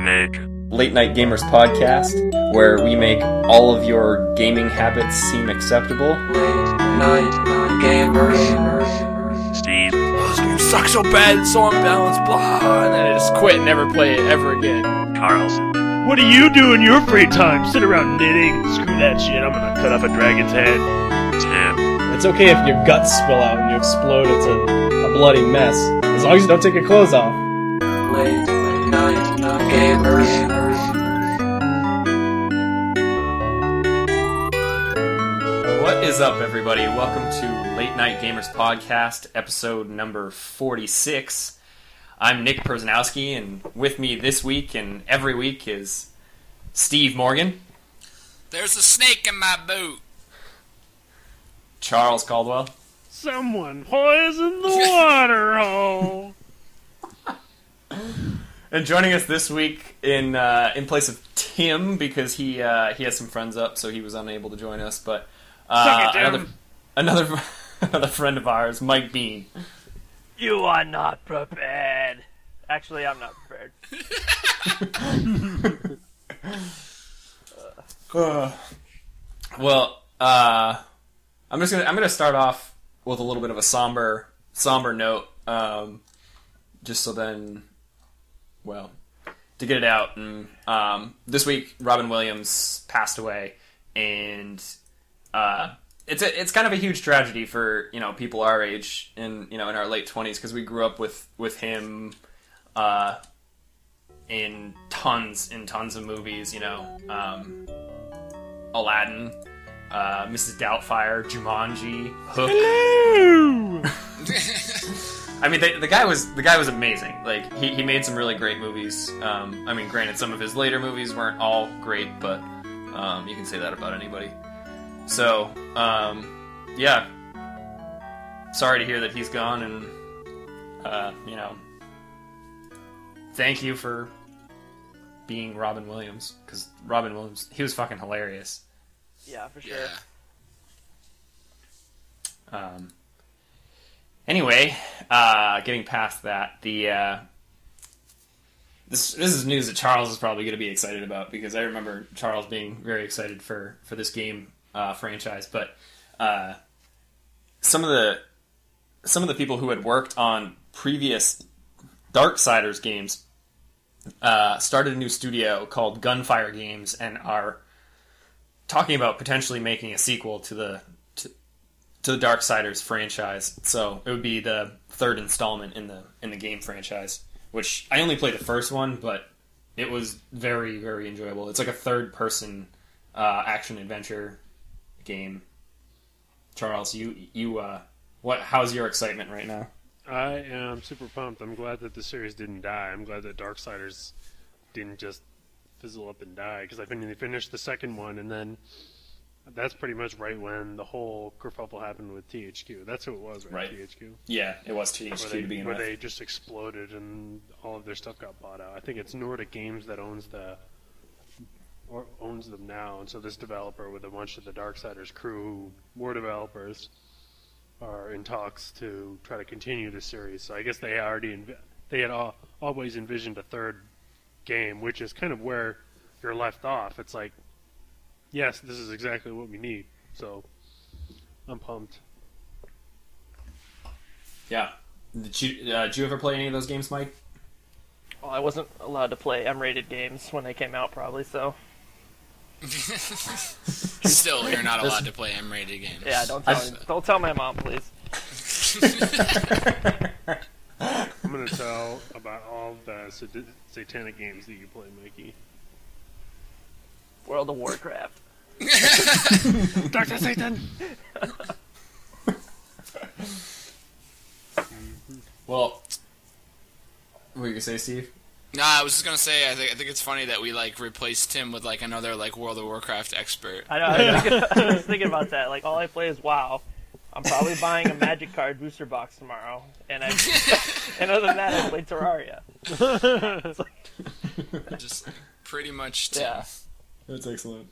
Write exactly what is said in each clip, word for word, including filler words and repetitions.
Nick. Late Night Gamers Podcast, where we make all of your gaming habits seem acceptable. Late Night Gamers. Steve. Oh, this game sucks so bad, it's so unbalanced, blah, and then I just quit and never play it ever again. Charles. What do you do in your free time? Sit around knitting? Screw that shit, I'm gonna cut off a dragon's head. Tim. It's okay if your guts spill out and you explode into a bloody mess, as long as you don't take your clothes off. Late Night Gamers. What is up, everybody? Welcome to Late Night Gamers Podcast, episode number forty-six. I'm Nick Perzanowski, and with me this week and every week is Steve Morgan. There's a snake in my boot. Charles Caldwell. Someone poisoned the water hole. And joining us this week in uh, in place of Tim, because he uh, he has some friends up, so he was unable to join us. But uh, Suck it, Tim. another another another friend of ours, Mike Bean. You are not prepared. Actually, I'm not prepared. Uh, well, uh, I'm just gonna I'm gonna start off with a little bit of a somber somber note, um, just so then, well, to get it out. And um, this week, Robin Williams passed away, and uh, it's a, it's kind of a huge tragedy for, you know, people our age and, you know, in our late twenties, because we grew up with with him uh, in tons and tons of movies, you know. Um, Aladdin, uh, Missus Doubtfire, Jumanji, Hook. Hello! I mean, the, the guy was the guy was amazing. Like, he, he made some really great movies. Um, I mean, granted, some of his later movies weren't all great, but um, you can say that about anybody. So, um, yeah, sorry to hear that he's gone, and uh, you know, thank you for being Robin Williams, because Robin Williams, he was fucking hilarious. Yeah, for sure. Yeah. Um, anyway, uh, getting past that, the uh, this this is news that Charles is probably going to be excited about, because I remember Charles being very excited for, for this game uh, franchise. But uh, some of the some of the people who had worked on previous Darksiders games uh, started a new studio called Gunfire Games, and are talking about potentially making a sequel to the to, to the Darksiders franchise. So it would be the third installment in the in the game franchise, which I only played the first one, but it was very, very enjoyable. It's like a third person uh, action adventure game. Charles, you you uh, what? How's your excitement right now? I am super pumped. I'm glad that the series didn't die. I'm glad that Darksiders didn't just fizzle up and die, because I fin- finished the second one, and then that's pretty much right when the whole kerfuffle happened with T H Q. That's who it was, right? Right. T H Q. Yeah, it was T H Q Where, they, to begin where with. they just exploded and all of their stuff got bought out. I think it's Nordic Games that owns the or owns them now, and so this developer with a bunch of the Darksiders crew, who were developers, are in talks to try to continue the series. So I guess they already env- they had all, always envisioned a third game, which is kind of where you're left off. It's like, yes, this is exactly what we need. So I'm pumped. Yeah. Did you uh, did you ever play any of those games, Mike? Well, I wasn't allowed to play M-rated games when they came out, probably, so... Still, you're not allowed to play M-rated games. Yeah, don't tell, I've- me, don't tell my mom, please. I'm going to tell about all the sat- satanic games that you play, Mikey. World of Warcraft. Doctor Satan! Well, what were you gonna say, Steve? Nah, I was just gonna say, I think I think it's funny that we like replaced Tim with like another like World of Warcraft expert. I know, I was, thinking, I was thinking about that. Like, all I play is WoW. I'm probably buying a Magic Card booster box tomorrow. And I, and other than that, I play Terraria. It's like, Just like, pretty much Tim. yeah. That's excellent.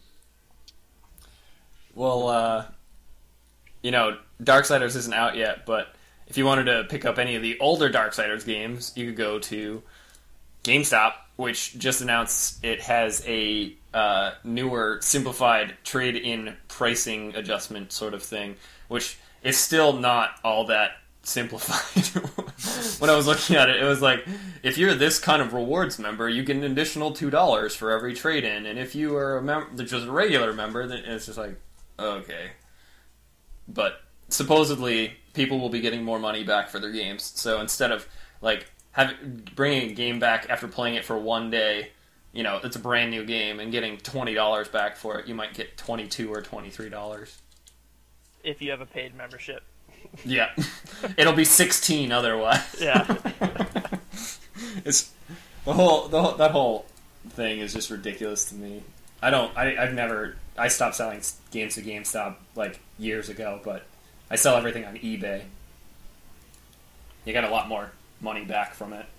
Well, uh, you know, Darksiders isn't out yet, but if you wanted to pick up any of the older Darksiders games, you could go to GameStop, which just announced it has a uh, newer, simplified trade-in pricing adjustment sort of thing, which is still not all that simplified. When I was looking at it, it was like, if you're this kind of rewards member, you get an additional two dollars for every trade-in, and if you are a member, just a regular member, then it's just like, okay. But supposedly, people will be getting more money back for their games, so instead of, like, have, bringing a game back after playing it for one day, you know, it's a brand new game, and getting twenty dollars back for it, you might get twenty-two or twenty-three dollars. If you have a paid membership. Yeah. It'll be sixteen otherwise. Yeah. It's the whole, the whole that whole thing is just ridiculous to me. I don't I I've never I stopped selling games to GameStop like years ago, but I sell everything on eBay. You get a lot more money back from it.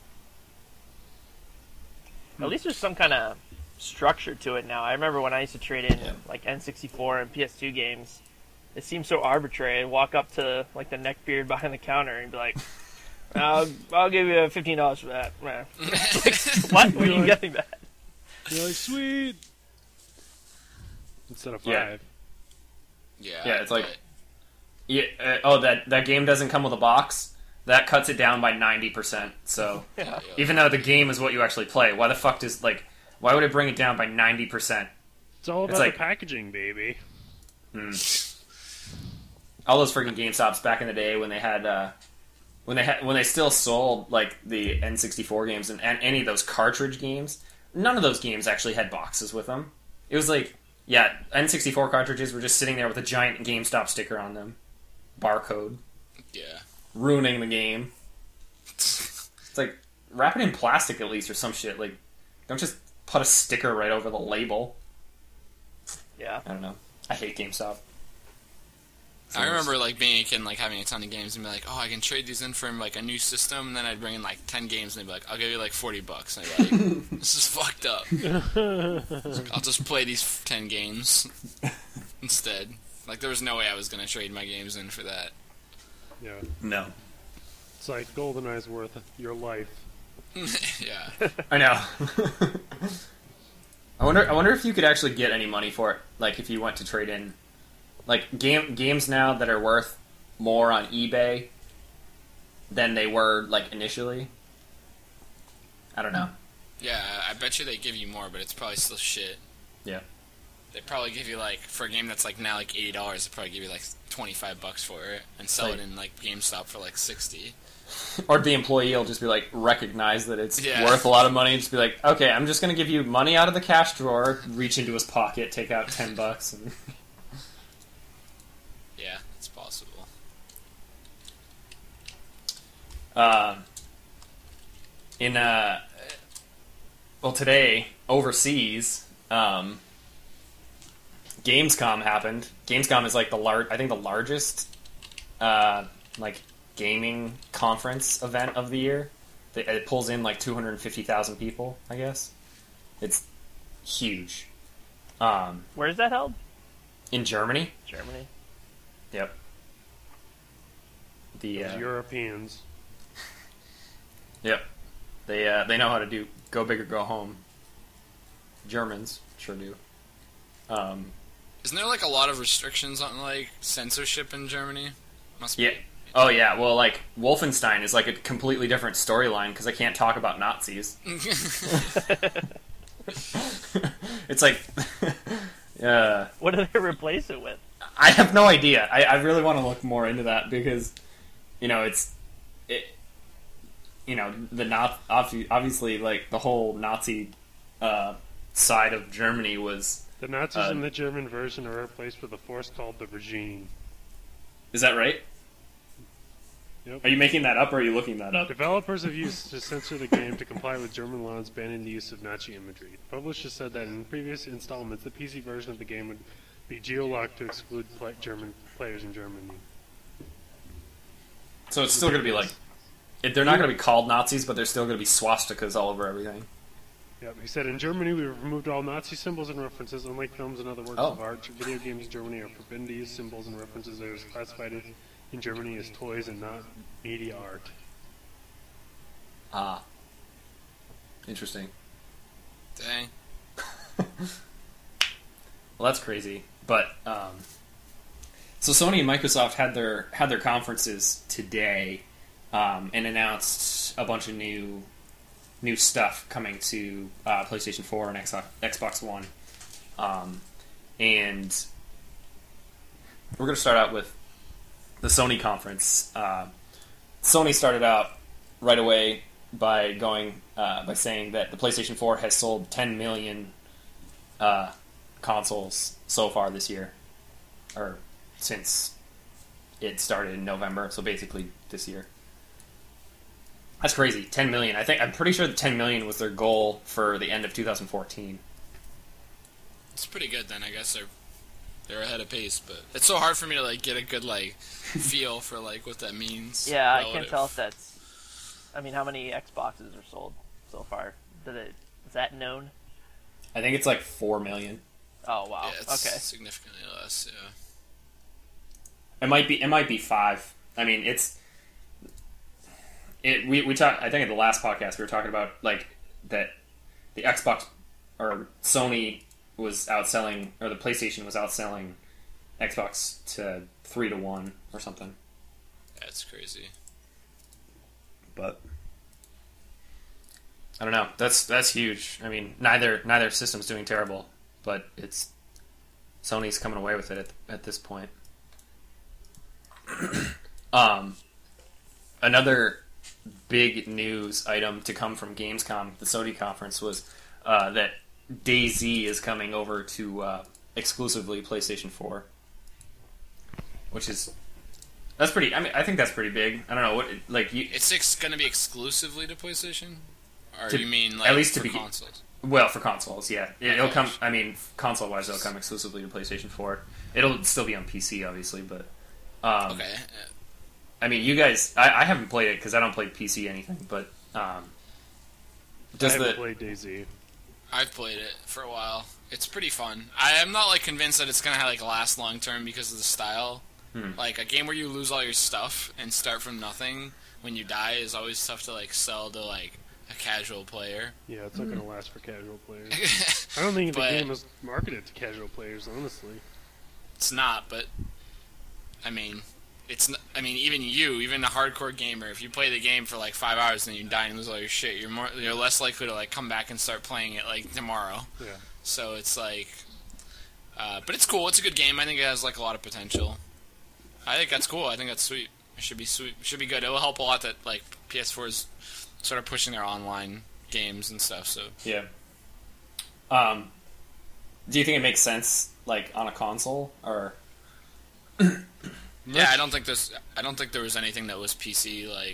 At least there's some kind of structure to it now. I remember when I used to trade in Yeah. like N sixty-four and P S two games. It seemed so arbitrary. I'd walk up to like the neckbeard behind the counter and be like, "I'll, I'll give you fifteen dollars for that." Man. Like, what? Where are you getting that? You're like, sweet! Instead of five. Yeah. Yeah, Yeah, it's like- but- Yeah, uh, oh, that that game doesn't come with a box. That cuts it down by ninety percent. So Yeah. even though the game is what you actually play, why the fuck does like why would it bring it down by ninety percent? It's all about It's like- the packaging, baby. All those freaking GameStops back in the day when they had uh, when they had when they still sold like the N sixty-four games and, and any of those cartridge games, none of those games actually had boxes with them. It was like, yeah, N sixty-four cartridges were just sitting there with a giant GameStop sticker on them, barcode, yeah. ruining the game. It's like, wrap it in plastic at least or some shit. Like, don't just put a sticker right over the label. Yeah. I don't know. I hate GameStop. I remember like being a kid and like having a ton of games and be like, oh, I can trade these in for like a new system, and then I'd bring in like ten games and they'd be like, I'll give you like forty bucks. And I'd be like, this is fucked up. I'll just play these ten games instead. Like there was no way I was gonna trade my games in for that. Yeah. No. It's like GoldenEye's worth your life. Yeah. I know. I wonder. I wonder if you could actually get any money for it. Like if you went to trade in, like game games now that are worth more on eBay than they were like initially. I don't know. Yeah, I bet you they give you more, but it's probably still shit. Yeah. They probably give you like for a game that's like now like eighty dollars. They probably give you like twenty five bucks for it and sell Like- it in like GameStop for like sixty. Or the employee will just be like recognize that it's Yeah. worth a lot of money and just be like, okay, I'm just gonna give you money out of the cash drawer, reach into his pocket, take out ten bucks, and Yeah, it's possible. Uh, in uh, well, today overseas, um, Gamescom happened. Gamescom is like the lar- I think the largest, uh, like gaming conference event of the year. It, it pulls in like two hundred fifty thousand people. I guess it's huge. Um, Where is that held? in Germany. Germany. Yep. The Those uh, Europeans. Yep. They uh, they know how to do go big or go home. Germans sure do. Um, Isn't there like a lot of restrictions on like censorship in Germany? Must be. yeah. Oh yeah. Well, like Wolfenstein is like a completely different storyline because I can't talk about Nazis. It's like, uh, What do they replace it with? I have no idea. I, I really want to look more into that because, you know, it's, it, you know, the not obviously like the whole Nazi uh, side of Germany was. The Nazis Uh, in the German version are replaced with a force called the Regime. Is that right? Yep. Are you making that up or are you looking that up? Developers have used to censor the game to comply with German laws banning the use of Nazi imagery. Publishers said that in previous installments, the P C version of the game would be geo-locked to exclude play- German players in Germany. So it's still going to be like, it, they're not going to be called Nazis, but there's still going to be swastikas all over everything. Yep, he said, in Germany, we removed all Nazi symbols and references. Unlike films and other works Oh. of art, video games in Germany are forbidden to use symbols and references that are classified in, in Germany as toys and not media art. Ah. Interesting. Dang. Well, that's crazy. But um, so Sony and Microsoft had their had their conferences today um, and announced a bunch of new new stuff coming to uh, PlayStation four and Xbox, Xbox One. Um, and we're going to start out with the Sony conference. Uh, Sony started out right away by going uh, by saying that the PlayStation four has sold ten million uh, consoles so far this year, or since it started in November. So basically this year. That's crazy. ten million. I think I'm pretty sure the ten million was their goal for the end of two thousand fourteen. It's pretty good then. I guess they're they're ahead of pace, but it's so hard for me to like get a good like feel for like what that means. Yeah, I relative. can't tell if that's. I mean, how many Xboxes are sold so far? Did it is that known? I think it's like four million. Oh wow. Yeah, it's Okay. significantly less. Yeah. It might be. It might be five. I mean, it's. It we we talked. I think in the last podcast we were talking about like that the Xbox or Sony was outselling, or the PlayStation was outselling Xbox to three to one or something. That's crazy. But I don't know. That's that's huge. I mean, neither neither system's doing terrible, but it's Sony's coming away with it at, at this point. um, another big news item to come from Gamescom, the Sony conference, was uh, that DayZ is coming over to uh, exclusively PlayStation four, which is that's pretty. I mean, I think that's pretty big. I don't know what like you. It's ex- going to be exclusively to PlayStation, or To- you mean like at least to for be- consoles? Well, for consoles, yeah, it, it'll Oh, come. gosh. I mean, console-wise, it'll come exclusively to PlayStation four. It'll still be on P C, obviously, but um, Okay. I mean, you guys, I, I haven't played it because I don't play P C anything. But um, does I haven't the played DayZ. I've played it for a while. It's pretty fun. I am not like convinced that it's gonna like last long term because of the style. Hmm. Like a game where you lose all your stuff and start from nothing when you die is always tough to like sell to like a casual player. Yeah, it's not going to last for casual players. I don't think the But- game is marketed to casual players, honestly. It's not, but I mean, it's. N- I mean, even you, even a hardcore gamer, if you play the game for like five hours and you die and lose all your shit, you're more, you're less likely to like come back and start playing it like tomorrow. Yeah. So it's like, uh, but it's cool. It's a good game. I think it has like a lot of potential. I think that's cool. I think that's sweet. It should be sweet. It should be good. It will help a lot that like P S four is sort of pushing their online games and stuff. So yeah. Um, do you think it makes sense, like on a console, or yeah, I don't think there's. I don't think there was anything that was P C like.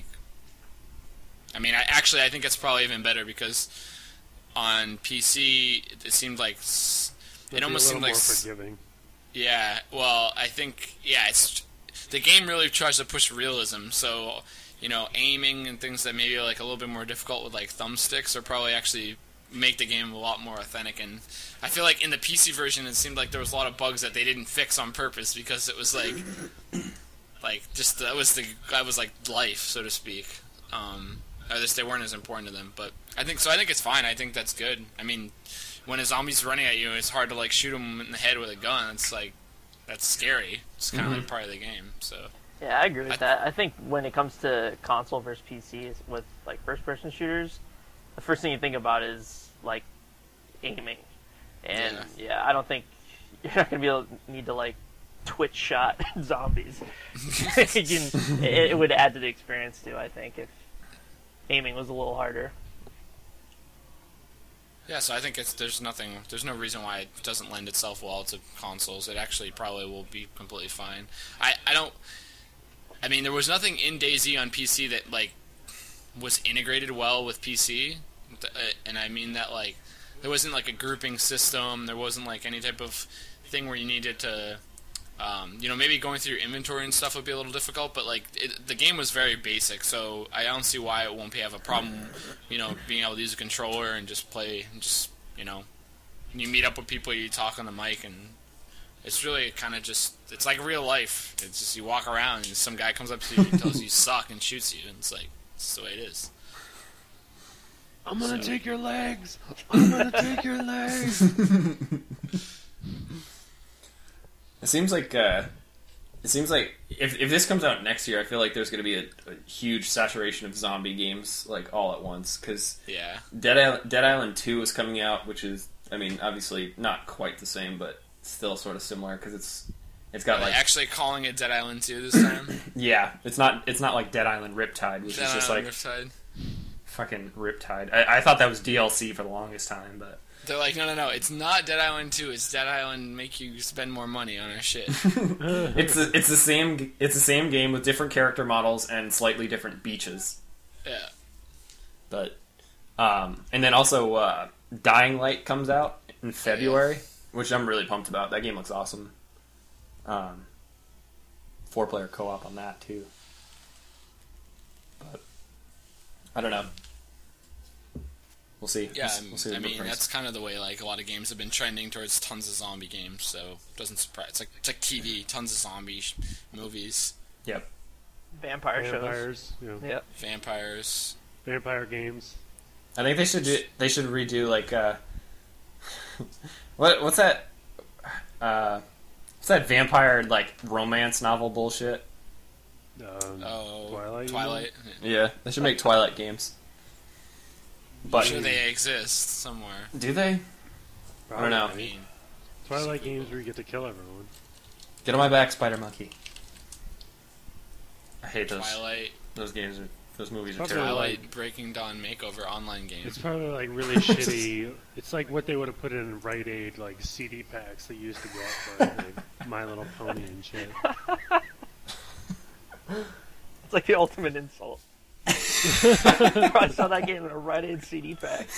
I mean, I actually I think it's probably even better because on P C it seemed like s- It'd it be almost a seemed little like more s- forgiving. yeah. Well, I think yeah, it's the game really tries to push realism. So you know, aiming and things that maybe are like a little bit more difficult with like thumbsticks are probably actually make the game a lot more authentic. And I feel like in the P C version, it seemed like there was a lot of bugs that they didn't fix on purpose because it was like, like just that was the that was like life, so to speak. Um, or at least they weren't as important to them. But I think so. I think it's fine. I think that's good. I mean, when a zombie's running at you, it's hard to like shoot him in the head with a gun. It's like that's scary. It's kind of like part of the game. So. Yeah, I agree with I- that. I think when it comes to console versus P C with like first-person shooters, the first thing you think about is like aiming, and Yeah. yeah, I don't think you're not gonna be able to need to like twitch shot zombies. You can- it, it would add to the experience too. I think if aiming was a little harder. Yeah, so I think it's there's nothing, there's no reason why it doesn't lend itself well to consoles. It actually probably will be completely fine. I, I don't, I mean, there was nothing in DayZ on P C that like was integrated well with P C, uh, and I mean that like there wasn't like a grouping system. There wasn't like any type of thing where you needed to, um, you know, maybe going through your inventory and stuff would be a little difficult. But like it, the game was very basic, so I don't see why it won't be have a problem. You know, being able to use a controller and just play, and just you know, you meet up with people, you talk on the mic, and it's really kind of just it's like real life. It's just you walk around and some guy comes up to you and tells you you suck and shoots you, and it's like it's the way it is. I'm gonna So- take your legs. I'm gonna take your legs. It seems like uh, it seems like if if this comes out next year, I feel like there's going to be a, a huge saturation of zombie games like all at once because Yeah. Dead Island, Dead Island two is coming out, which is I mean obviously not quite the same, but still sort of similar because it's it's got Are they like actually calling it Dead Island two this time? yeah, it's not it's not like Dead Island Riptide, which Dead is just Island like Riptide. fucking Riptide. I, I thought that was D L C for the longest time, but They're like, no, no, no, it's not Dead Island two. It's Dead Island make you spend more money on our shit. it's the, it's the same it's the same game with different character models and slightly different beaches. Yeah. But um, and then also uh, Dying Light comes out in February, which I'm really pumped about. That game looks awesome. Um, four player co op on that too. But I don't know. We'll see. Yeah, We'll, we'll see I what mean, brings. that's kind of the way, like, a lot of games have been trending towards tons of zombie games, so it doesn't surprise. It's like, it's like T V, tons of zombie sh- movies, Yep. Vampire shows. Vampires, you know, Yep. vampires. vampire games. I think they should do, they should redo like uh, what what's that uh, what's that vampire like romance novel bullshit? Um, Oh, Twilight, you Twilight. Yeah, they should make Twilight games. I'm But sure they exist somewhere. do they? I don't know. I mean, Twilight games where you get to kill everyone. Get on my back, Spider Monkey. I hate those Twilight, those games. Are, those movies are Probably terrible. Twilight Breaking Dawn Makeover online game. It's probably like really shitty. It's like what they would have put in Rite Aid like C D packs they used to get for like, My Little Pony and shit. It's like the ultimate insult. I saw that game in a Rite Aid C D pack.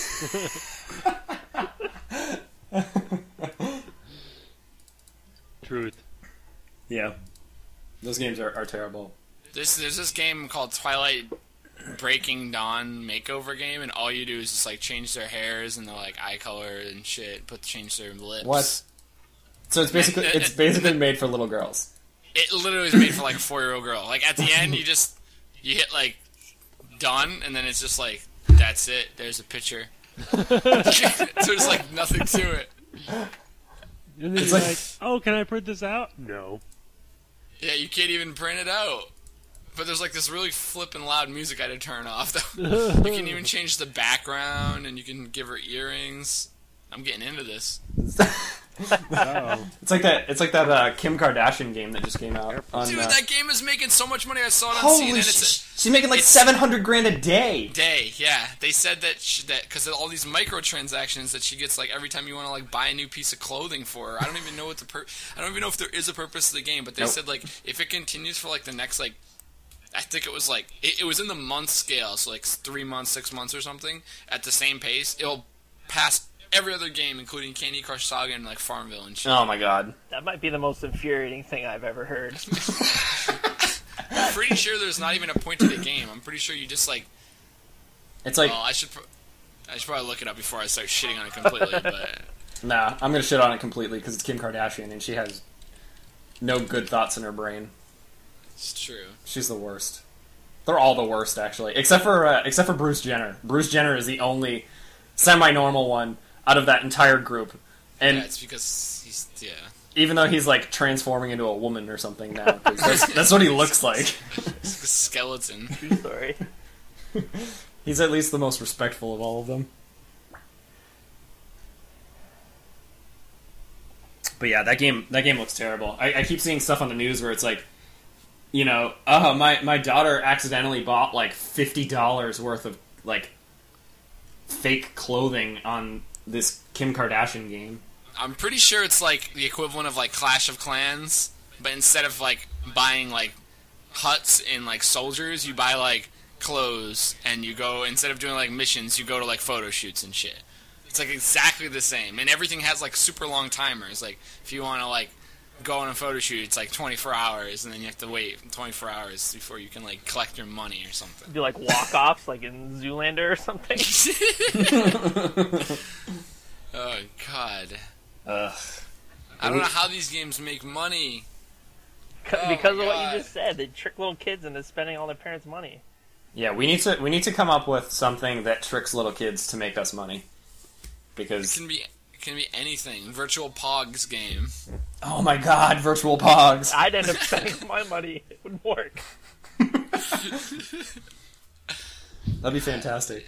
Truth. Yeah, those games are, are terrible. This there's this game called Twilight Breaking Dawn Makeover game, and all you do is just like change their hairs and their like eye color and shit, put change their lips. What? So it's basically And- and- it's basically made for little girls. It literally is made for like a four year old girl. Like at the end, you just you hit like done, and then it's just like that's it. There's a picture. So there's like nothing to it. And then It's you're like- like, oh, can I print this out? No. Yeah, you can't even print it out. But there's like this really flippin' loud music I had to turn off. Though you can even change the background, and you can give her earrings. I'm getting into this. Oh. It's like that. It's like that uh, Kim Kardashian game that just came out. On, Dude, uh, that game is making so much money. I saw it on holy C N N. sh- It's she's making like it's- seven hundred grand a day. a day. Yeah, they said that she, that because of all these microtransactions that she gets, like every time you want to like buy a new piece of clothing for her. I don't even know what the pur- I don't even know if there is a purpose to the game. But they Nope. said like if it continues for like the next like. I think it was like it, it was in the month scale, so like three months, six months, or something. At the same pace, it'll pass every other game, including Candy Crush Saga and like Farmville and shit. Oh my god. That might be the most infuriating thing I've ever heard. I'm pretty sure there's not even a point to the game. I'm pretty sure you just like. It's like Well, I should. Pro- I should probably look it up before I start shitting on it completely. But nah. I'm gonna shit on it completely because it's Kim Kardashian and she has no good thoughts in her brain. it's true. She's the worst. They're all the worst actually, except for uh, except for Bruce Jenner. Bruce Jenner is the only semi-normal one out of that entire group, and Yeah, it's because he's yeah. even though he's like transforming into a woman or something now, 'cause that's, that's what he looks like. He's like a skeleton. True story. He's at least the most respectful of all of them. But yeah, that game that game looks terrible. I, I keep seeing stuff on the news where it's like, you know, oh my my daughter accidentally bought like fifty dollars worth of like fake clothing on this Kim Kardashian game. I'm pretty sure it's like the equivalent of like Clash of Clans, but instead of like buying like huts and like soldiers, you buy like clothes, and you go instead of doing like missions, you go to like photo shoots and shit. It's like exactly the same, and everything has like super long timers. Like if you want to like go on a photo shoot, it's like twenty-four hours, and then you have to wait twenty-four hours before you can like collect your money or something. Do like walk-offs, like in Zoolander or something. Oh God, Ugh. I don't know how these games make money. because Oh of my what God. you just said. They trick little kids into spending all their parents' money. Yeah, we need to we need to come up with something that tricks little kids to make us money. It Because can be it can be anything. Virtual Pogs game. oh my god, virtual pogs. I'd end up spending my money. It would work. That'd be fantastic.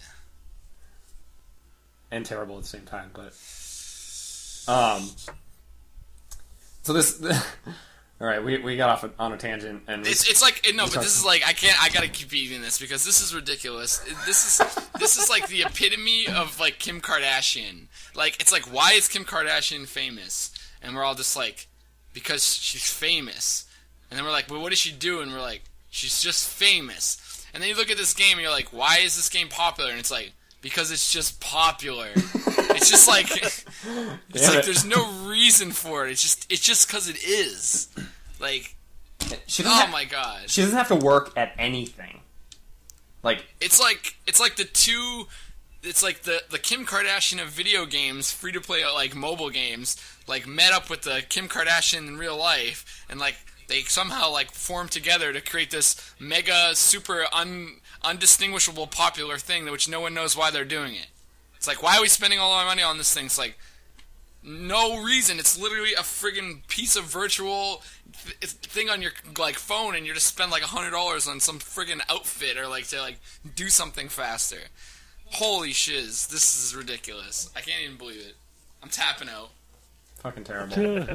And terrible at the same time, but um so this all right, we we got off on a tangent and we, It's it's like no, but talk- this is like I can't. I gotta keep eating this because this is ridiculous. This is this is like the epitome of like Kim Kardashian. Like it's like why is Kim Kardashian famous? And we're all just like because she's famous. And then we're like, well, what does she do? And we're like, she's just famous. And then you look at this game and you're like, why is this game popular? And it's like because it's just popular. It's just like it's Damn like it. there's no reason for it. It's just it's just because it is. Like she doesn't oh have, my god. she doesn't have to work at anything. Like It's like it's like the two. It's like the the Kim Kardashian of video games, free to play like mobile games, like met up with the Kim Kardashian in real life, and like they somehow like formed together to create this mega super un undistinguishable popular thing that which no one knows why they're doing it. It's like why are we spending all our money on this thing? It's like no reason. It's literally a friggin' piece of virtual th- thing on your like phone, and you just spend like a hundred dollars on some friggin' outfit or like to like do something faster. Holy shiz! This is ridiculous. I can't even believe it. I'm tapping out. fucking terrible.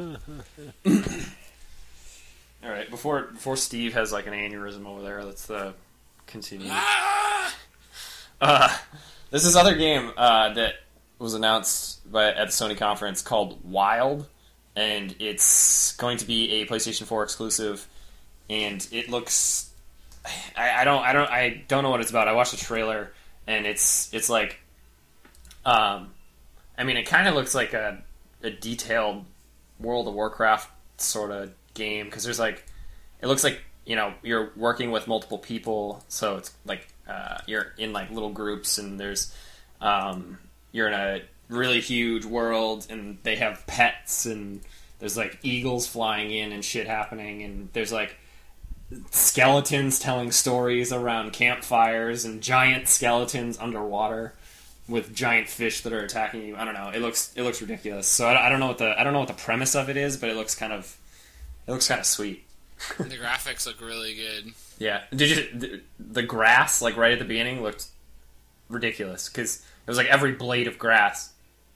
All right, before before Steve has like an aneurysm over there, let's uh, continue. Ah! Uh, this is other game uh, that was announced by, at the Sony conference called Wild, and it's going to be a PlayStation four exclusive, and it looks. I, I don't I don't I don't know what it's about. I watched the trailer, and it's it's like, um, I mean, it kind of looks like a a detailed World of Warcraft sort of game because there's like, it looks like you know you're working with multiple people, so it's like uh, you're in like little groups, and there's um, you're in a really huge world, and they have pets, and there's like eagles flying in and shit happening, and there's like skeletons telling stories around campfires, and giant skeletons underwater with giant fish that are attacking you. I don't know. It looks it looks ridiculous. So I, I don't know what the I don't know what the premise of it is, but it looks kind of it looks kind of sweet. The graphics look really good. Yeah. Did you the, the grass like right at the beginning looked ridiculous because it was like every blade of grass.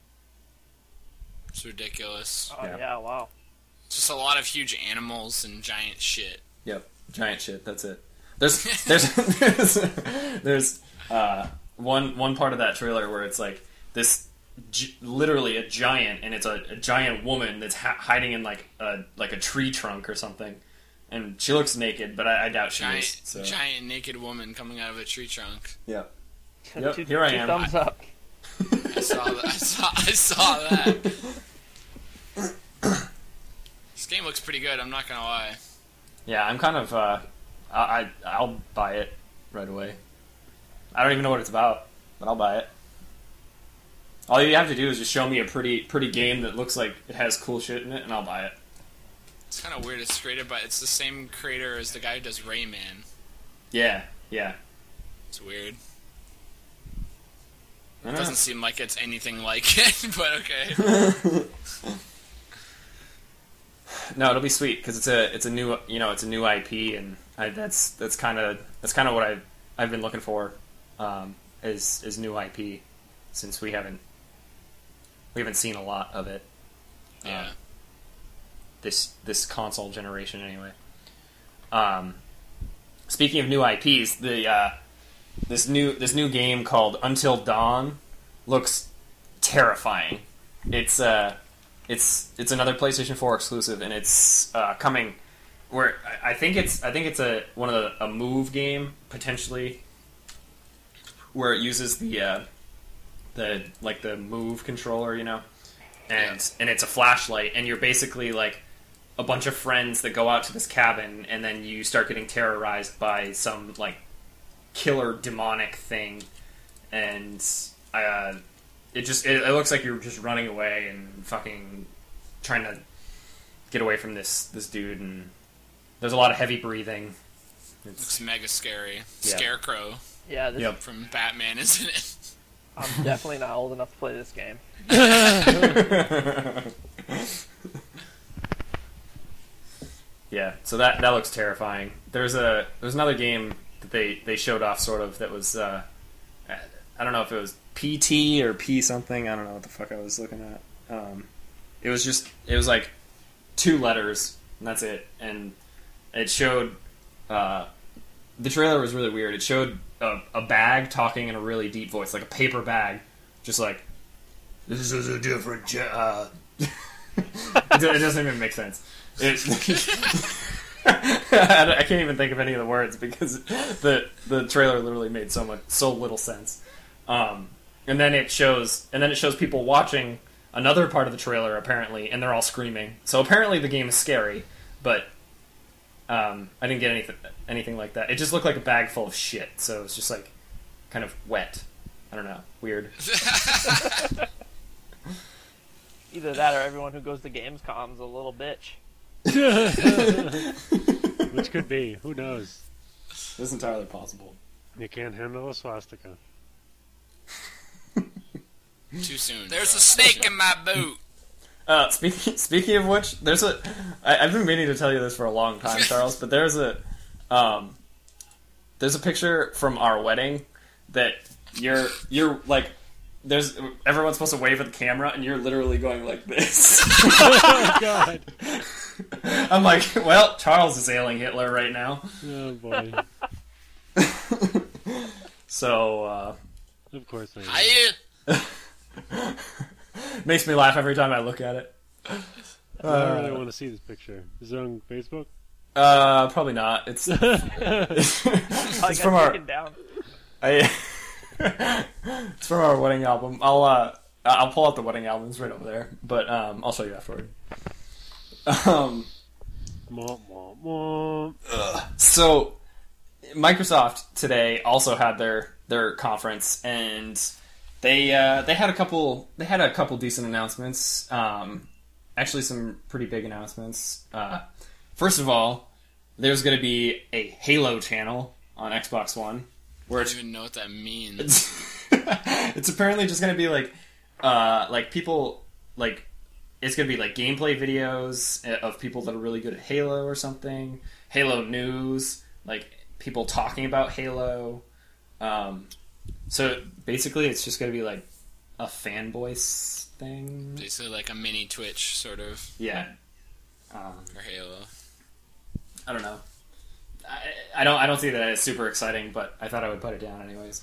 It's ridiculous. Oh Yeah. yeah, wow. It's just a lot of huge animals and giant shit. Yep, giant shit. That's it. There's there's there's, there's uh, one one part of that trailer where it's like this, gi- literally a giant, and it's a, a giant woman that's ha- hiding in like a like a tree trunk or something, and she looks naked, but I, I doubt she Giant, is. So. giant naked woman coming out of a tree trunk. Yeah. Yep, two, here I two am. Thumbs up. I saw that. I saw, I saw that. This game looks pretty good. I'm not gonna lie. Yeah, I'm kind of. Uh, I I- I'll buy it right away. I don't even know what it's about, but I'll buy it. All you have to do is just show me a pretty pretty game that looks like it has cool shit in it, and I'll buy it. It's kind of weird. It's created by. It's the same creator as the guy who does Rayman. Yeah, yeah. It's weird. I don't Doesn't know. seem like it's anything like it, but okay. No, it'll be sweet because it's a it's a new you know it's a new I P, and I, that's that's kind of that's kind of what I've I've been looking for, um, is is new I P, since we haven't we haven't seen a lot of it. Yeah. Um, this this console generation anyway. Um, speaking of new I Ps, the uh, this new this new game called Until Dawn looks terrifying. It's uh it's it's another PlayStation four exclusive, and it's uh, coming. Where I I think it's I think it's a one of the a move game potentially, where it uses the uh, the like the move controller, you know, and Yeah. and it's a flashlight, and you're basically like a bunch of friends that go out to this cabin, and then you start getting terrorized by some like killer demonic thing, and uh, it just it, it looks like you're just running away and fucking trying to get away from this this dude, and there's a lot of heavy breathing. Looks mega scary. Yeah. Scarecrow Yeah, this, Yep. from Batman, isn't it? I'm definitely not old enough to play this game. Yeah, so that that looks terrifying. There's a there's another game that they, they showed off sort of that was uh, I don't know if it was P T or P something. I don't know what the fuck I was looking at. Um, it was just it was like two letters and that's it. And it showed uh, the trailer was really weird. It showed a, a bag talking in a really deep voice, like a paper bag, just like this is a different. Jo- uh... it doesn't even make sense. It, I can't even think of any of the words because the the trailer literally made so much so little sense. Um, and then it shows and then it shows people watching another part of the trailer apparently, and they're all screaming. So apparently the game is scary, but um, I didn't get anything anything like that. It just looked like a bag full of shit. So it's just like kind of wet. I don't know, weird. Either that or everyone who goes to Gamescom's a little bitch. Which could be. Who knows? It's entirely possible. You can't handle a swastika. Too soon. There's a snake in my boot. Uh, speaking speaking of which, there's a. I, I've been meaning to tell you this for a long time, Charles, but there's a, um, there's a picture from our wedding that you're you're like, there's everyone's supposed to wave at the camera, and you're literally going like this. Oh, God. I'm like, well, Charles is ailing Hitler right now. Oh, boy. So, uh, Of course I am. I, makes me laugh every time I look at it. I really want to see this picture. Is it on Facebook? Uh, probably not. It's I it's got from our taken down. I, it's from our wedding album. I'll uh, I'll pull out the wedding album. It's right over there. But um, I'll show you afterward. Um, Mwah, mwah, mwah. so Microsoft today also had their their conference, and they uh, they had a couple they had a couple decent announcements. Um, actually, some pretty big announcements. Uh, first of all, there's going to be a Halo channel on Xbox One, where I it's don't even know what that means. It's, it's apparently just going to be like, uh, like people like it's going to be like gameplay videos of people that are really good at Halo or something. Halo news, like people talking about Halo. Um, so basically, it's just going to be like a fanboy thing. Basically, like a mini Twitch sort of Yeah. Um, for Halo. I don't know. I, I don't. I don't see that as super exciting, but I thought I would put it down anyways.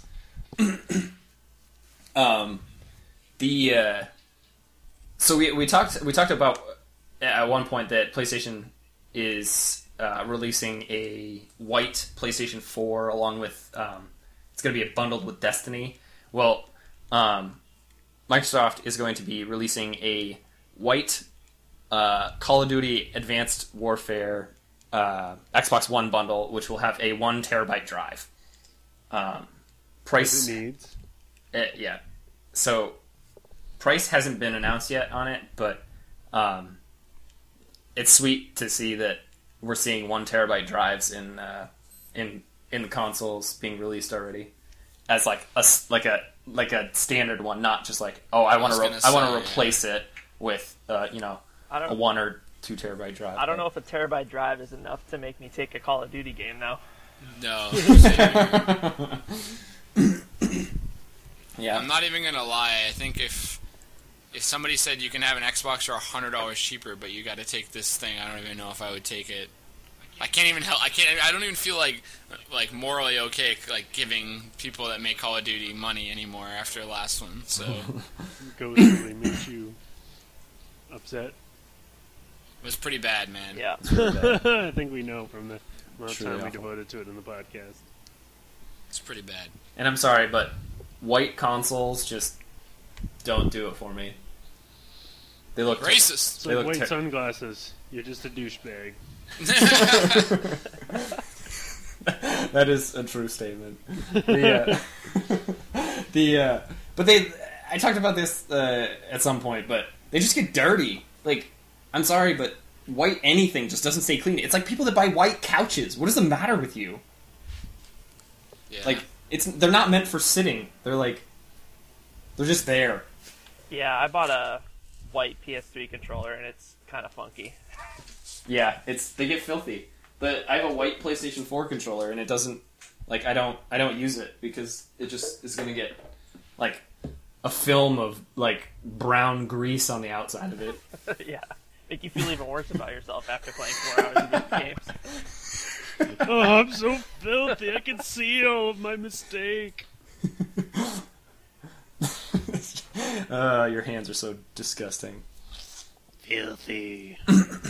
um, the uh, so we we talked we talked about at one point that PlayStation is uh, releasing a white PlayStation four along with um, it's going to be bundled with Destiny. Well, um, Microsoft is going to be releasing a white uh, Call of Duty Advanced Warfare uh, Xbox One bundle, which will have a one terabyte drive. Um, price, It needs. uh, yeah. So price hasn't been announced yet on it, but um, it's sweet to see that we're seeing one terabyte drives in uh, in in the consoles being released already as like a s- like a like a standard one, not just like oh I want was to re- gonna I want say, to replace it with uh, you know I a don't. one or two terabyte drive. I don't know if a terabyte drive is enough to make me take a Call of Duty game now. No. Yeah, I'm not even gonna lie. I think if if somebody said you can have an Xbox for a hundred dollars cheaper, but you got to take this thing, I don't even know if I would take it. I can't even help. I can't. I don't even feel like like morally okay like giving people that make Call of Duty money anymore after the last one. So Ghost really makes you upset. it was pretty bad, man. Yeah. I think we know from the amount of Truly time we awful. devoted to it in the podcast. It's pretty bad. and I'm sorry, but white consoles just don't do it for me. They look Racist. It's They like look white ter- sunglasses. You're just a douchebag. That is a true statement. The, uh, the uh, but they, I talked about this uh, at some point, but they just get dirty. Like, I'm sorry, but white anything just doesn't stay clean. It's like people that buy white couches. What is the matter with you? Yeah. Like it's they're not meant for sitting. They're like they're just there. Yeah, I bought a white P S three controller, and it's kind of funky. Yeah, it's they get filthy. But I have a white PlayStation four controller, and it doesn't like I don't I don't use it because it just is gonna get like a film of like brown grease on the outside of it. Yeah, make you feel even worse about yourself after playing four hours of these games. Oh, I'm so filthy. I can see all of my mistake. uh, your hands are so disgusting. Filthy.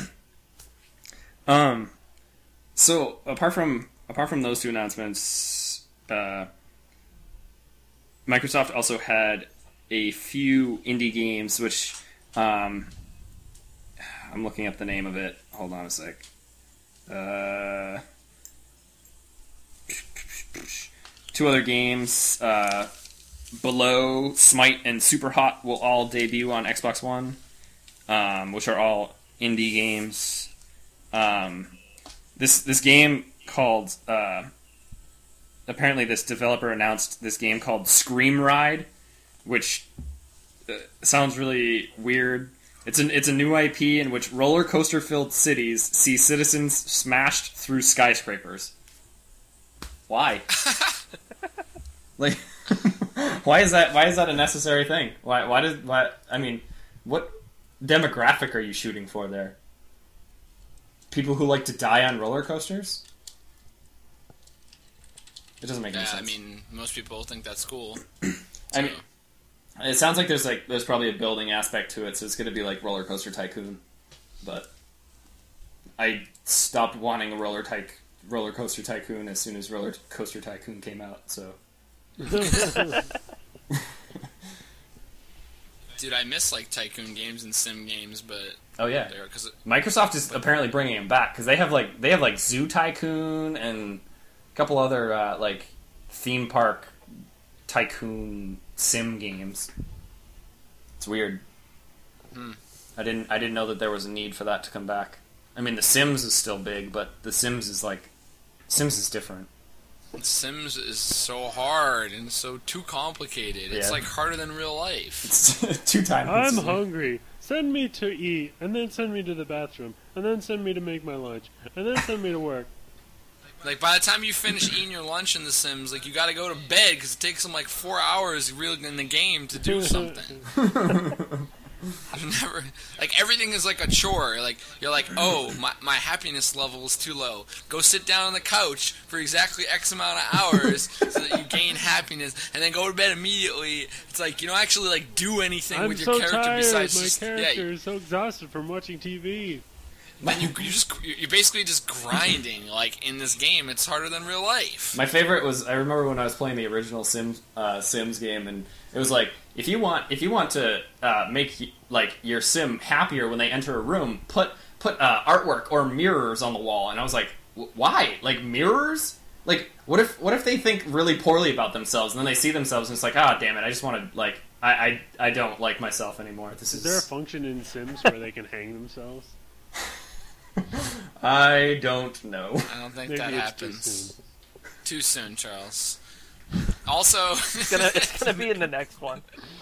Um, so apart from apart from those two announcements, uh, Microsoft also had a few indie games, which um, I'm looking up the name of it. Hold on a sec. Uh, two other games, uh, Below, Smite, and Superhot will all debut on Xbox One, um, which are all indie games. Um, this this game called uh, apparently this developer announced this game called Scream Ride, which uh, sounds really weird. It's an it's a new I P in which roller coaster filled cities see citizens smashed through skyscrapers. Why? Like, why is that? Why is that a necessary thing? Why? Why does? Why? I mean, what demographic are you shooting for there? People who like to die on roller coasters? It doesn't make any Yeah, sense. I mean, most people think that's cool. I mean, it sounds like there's like there's probably a building aspect to it, so it's going to be like Roller Coaster Tycoon. But I stopped wanting a roller tyc roller coaster tycoon as soon as Roller Coaster Tycoon came out. So, Dude, I miss like tycoon games and sim games, but oh yeah, they're because Microsoft is apparently bringing them back because they have like they have like Zoo Tycoon and a couple other uh, like theme park tycoon sim games. It's weird. Hmm. I didn't I didn't know that there was a need for that to come back. I mean, The Sims is still big, but The Sims is like Sims is different. Sims is so hard and so too complicated. It's Yeah. like harder than real life. It's two times. I'm hungry. Send me to eat, and then send me to the bathroom, and then send me to make my lunch, and then send me to work. Like by the time you finish eating your lunch in The Sims, like you got to go to bed because it takes them like four hours really in the game to do something. I've never like everything is like a chore. Like you're like, oh, my my happiness level is too low. Go sit down on the couch for exactly X amount of hours so that you gain happiness, and then go to bed immediately. It's like you don't actually like do anything I'm with your so character tired. besides My just character yeah. is so exhausted from watching T V. Then you you just you're basically just grinding. Like in this game, it's harder than real life. My favorite was I remember when I was playing the original Sims uh, Sims game, and it was like if you want if you want to uh, make like your sim happier when they enter a room, put put uh, artwork or mirrors on the wall. And I was like, why? Like mirrors? Like what if what if they think really poorly about themselves and then they see themselves and it's like, ah, damn it, I just want to like I, I I don't like myself anymore. This is Is there a function in Sims where they can hang themselves? I don't know. I don't think Maybe that it's happens. too soon. Too soon, Charles. Also, It's gonna it's gonna be in the next one.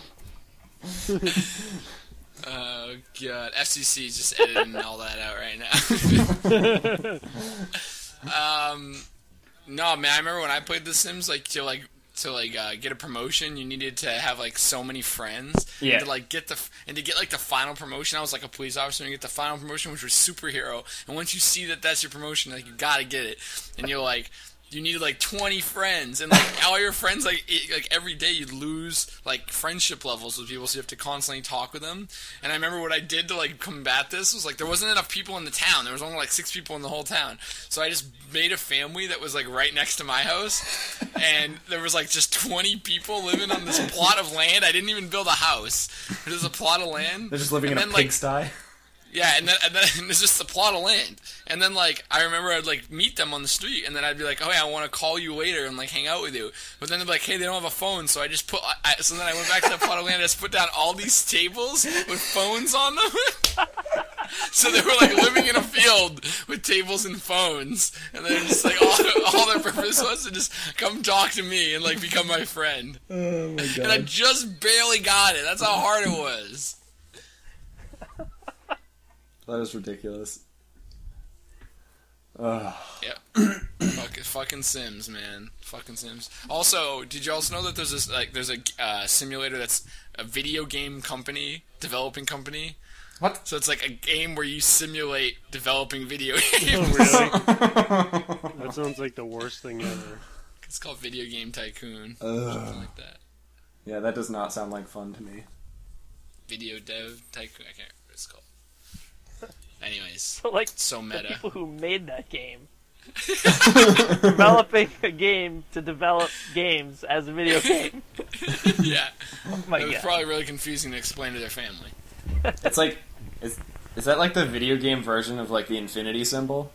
oh god, F C C is just editing all that out right now. um, no man, I remember when I played The Sims, like to like to like uh, get a promotion, you needed to have like so many friends. Yeah. And to like get the and to get like the final promotion, I was like a police officer, and you get the final promotion, which was superhero. And once you see that that's your promotion, like you gotta get it, and you're like. You needed like twenty friends, and like all your friends, like it, like every day you'd lose like friendship levels with people, so you have to constantly talk with them. And I remember what I did to like combat this was like there wasn't enough people in the town. There was only like six people in the whole town, so I just made a family that was like right next to my house, and there was like just twenty people living on this plot of land. I didn't even build a house. It was a plot of land. They're just living And in a then, like, pigsty. Yeah, and then, and then it's just a plot of land. And then, like, I remember I'd, like, meet them on the street, and then I'd be like, oh, yeah, I want to call you later and, like, hang out with you. But then they'd be like, hey, they don't have a phone, so I just put, I, so then I went back to the plot of land, and I just put down all these tables with phones on them. So they were like living in a field with tables and phones, and then just like all, all their purpose was to just come talk to me and like become my friend. Oh my And I god. just barely got it. That's how hard it was. That is ridiculous. Ugh. Yep. fucking, fucking Sims, man. Fucking Sims. Also, did you also know that there's this like there's a uh, simulator that's a video game company, developing company. What? So it's like a game where you simulate developing video Oh, games. really? That sounds like the worst thing ever. It's called Video Game Tycoon. Ugh. Something like that. Yeah, that does not sound like fun to me. Video Dev Tycoon. I can't remember what it's called. Anyways, So, like, so the meta. people who made that game. Developing a game to develop games as a video game. Yeah. Oh my It was god. probably really confusing to explain to their family. It's like, is is that like the video game version of like the infinity symbol?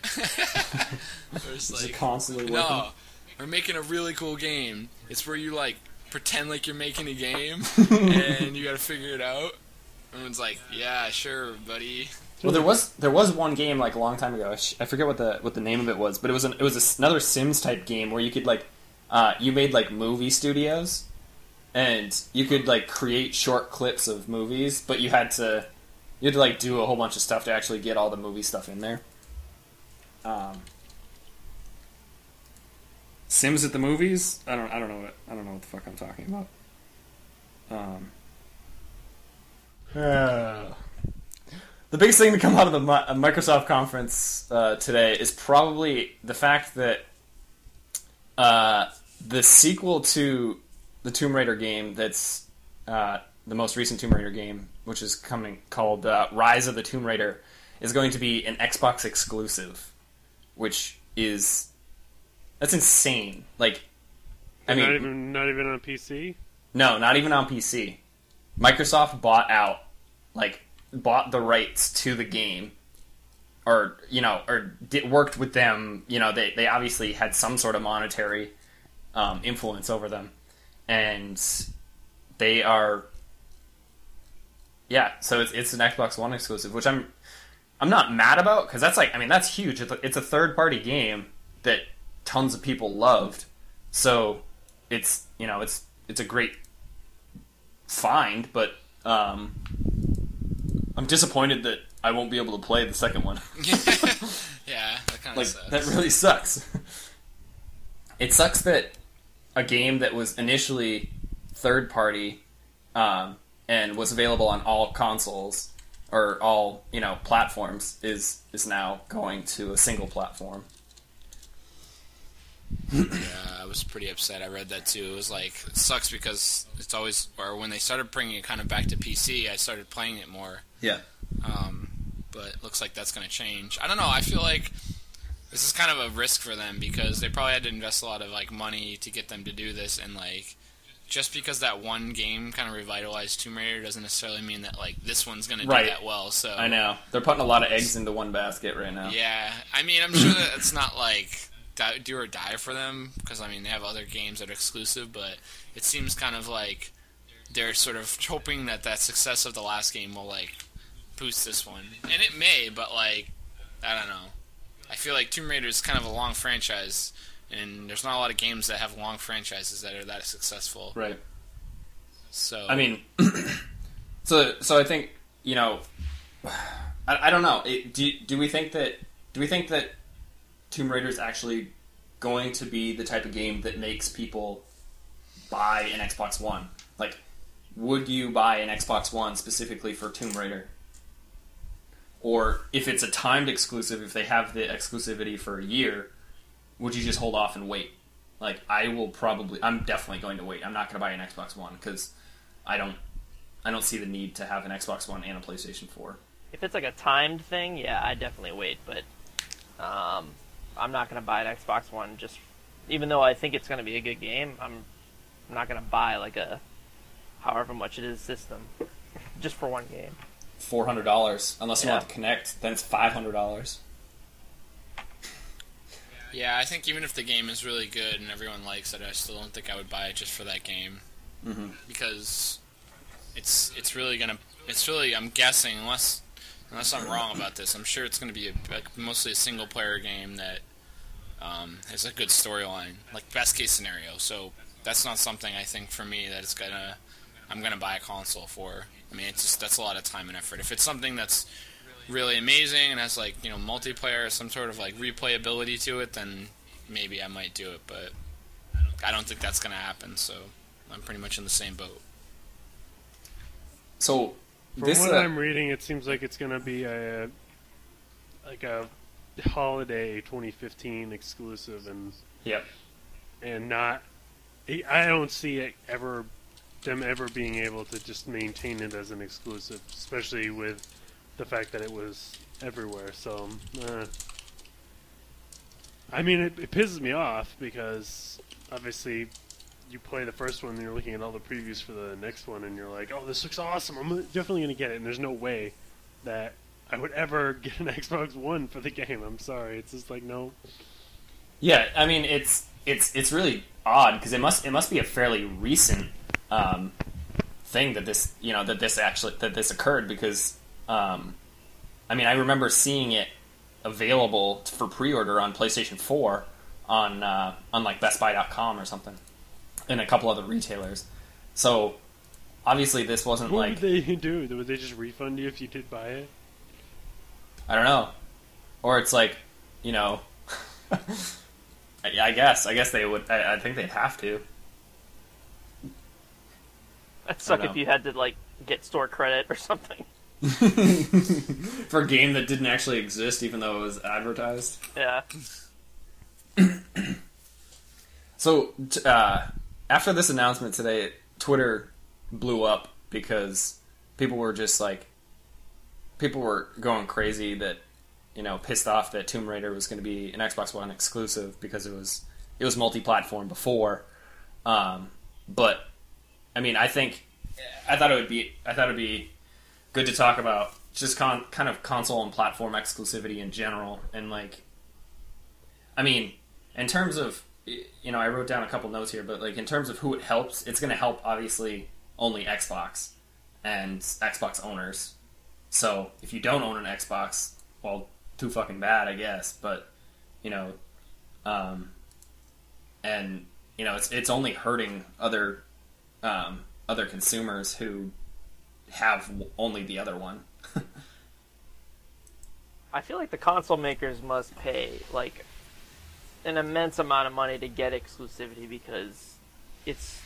It's Is it like, constantly working? no, we're making a really cool game. It's where you like pretend like you're making a game and you gotta figure it out. Everyone's like, yeah, sure, buddy. Well, there was there was one game like a long time ago. I, sh- I forget what the what the name of it was, but it was an, it was a, another Sims type game where you could like uh, you made like movie studios, and you could like create short clips of movies, but you had to you had to like do a whole bunch of stuff to actually get all the movie stuff in there. Um, Sims at the movies? I don't I don't know what I don't know what the fuck I'm talking about. Um. Uh, The biggest thing to come out of the Mi- uh, Microsoft conference uh, today is probably the fact that uh, the sequel to the Tomb Raider game that's uh, the most recent Tomb Raider game, which is coming, called uh, Rise of the Tomb Raider, is going to be an Xbox exclusive, which is... that's insane. Like, I mean... not even not even on P C. No, not even on P C. Microsoft bought out, like, bought the rights to the game, or you know, or did, worked with them. You know, they they obviously had some sort of monetary um, influence over them, and they are, yeah. So it's it's an Xbox One exclusive, which I'm I'm not mad about because that's like I mean that's huge. It's a, it's a third party game that tons of people loved, so it's you know it's it's a great find, but. Um, I'm disappointed that I won't be able to play the second one. Yeah, that kind of Like, sucks. that really sucks. It sucks that a game that was initially third party um, and was available on all consoles or all, you know, platforms is is now going to a single platform. Yeah, I was pretty upset. I read that too. It was like, it sucks because it's always, or when they started bringing it kind of back to P C, I started playing it more. Yeah. Um, but it looks like that's going to change. I don't know. I feel like this is kind of a risk for them because they probably had to invest a lot of like money to get them to do this, and like just because that one game kind of revitalized Tomb Raider doesn't necessarily mean that like this one's going to do Right. that well. So I know. They're putting a lot of eggs into one basket right now. yeah, I mean, I'm sure that it's not like die, do or die for them because I mean they have other games that are exclusive, but it seems kind of like they're sort of hoping that that success of the last game will like boost this one, and it may, but like I don't know. I feel like Tomb Raider is kind of a long franchise, and there's not a lot of games that have long franchises that are that successful. Right. So I mean, so so I think you know, I, I don't know. It, do do we think that do we think that Tomb Raider is actually going to be the type of game that makes people buy an Xbox One? Like, would you buy an Xbox One specifically for Tomb Raider? Or if it's a timed exclusive, if they have the exclusivity for a year, would you just hold off and wait? Like, I will probably, I'm definitely going to wait. I'm not going to buy an Xbox One because I don't, I don't see the need to have an Xbox One and a PlayStation four. If it's like a timed thing, yeah, I definitely wait. But um, I'm not going to buy an Xbox One just, even though I think it's going to be a good game. I'm, I'm not going to buy like a, however much it is system, just for one game. Four hundred dollars, unless you Yeah. want to connect, then it's five hundred dollars. yeah, I think even if the game is really good and everyone likes it, I still don't think I would buy it just for that game. Mm-hmm. Because it's it's really gonna it's really I'm guessing unless unless I'm wrong about this, I'm sure it's going to be a, like, mostly a single player game that um, has a good storyline, like best case scenario. So that's not something I think for me that it's gonna I'm gonna buy a console for. I mean, it's just that's a lot of time and effort. If it's something that's really amazing and has like you know multiplayer, some sort of like replayability to it, then maybe I might do it. But I don't think that's gonna happen. So I'm pretty much in the same boat. So From this what uh, I'm reading, it seems like it's going to be a like a holiday twenty fifteen exclusive, and Yep. and not. I don't see it ever them ever being able to just maintain it as an exclusive, especially with the fact that it was everywhere. So, uh, I mean, it, it pisses me off because obviously you play the first one and you're looking at all the previews for the next one and you're like, oh, this looks awesome, I'm definitely going to get it, and there's no way that I would ever get an Xbox One for the game. I'm sorry, it's just like, no. Yeah, I mean it's it's it's really odd because it must it must be a fairly recent um, thing that this you know that this actually that this occurred because um, I mean I remember seeing it available for pre-order on PlayStation four on uh, on like Best Buy dot com or something and a couple other retailers. So obviously this wasn't What like would they do? Would they just refund you if you did buy it? I don't know, or it's like you know. I guess. I guess they would. I, I think they'd have to. That'd suck know. if you had to like get store credit or something. For a game that didn't actually exist, even though it was advertised. Yeah. So t- uh, after this announcement today, Twitter blew up because people were just like, people were going crazy that. You know, pissed off that Tomb Raider was going to be an Xbox One exclusive because it was it was multi-platform before. Um, but I mean, I think I thought it would be I thought it'd be good to talk about just con- kind of console and platform exclusivity in general, and like, I mean, in terms of you know, I wrote down a couple notes here, but like in terms of who it helps, it's going to help obviously only Xbox and Xbox owners. So if you don't own an Xbox, well. Too fucking bad, I guess, but you know, um, and you know, it's it's only hurting other um, other consumers who have only the other one. I feel like the console makers must pay like an immense amount of money to get exclusivity because it's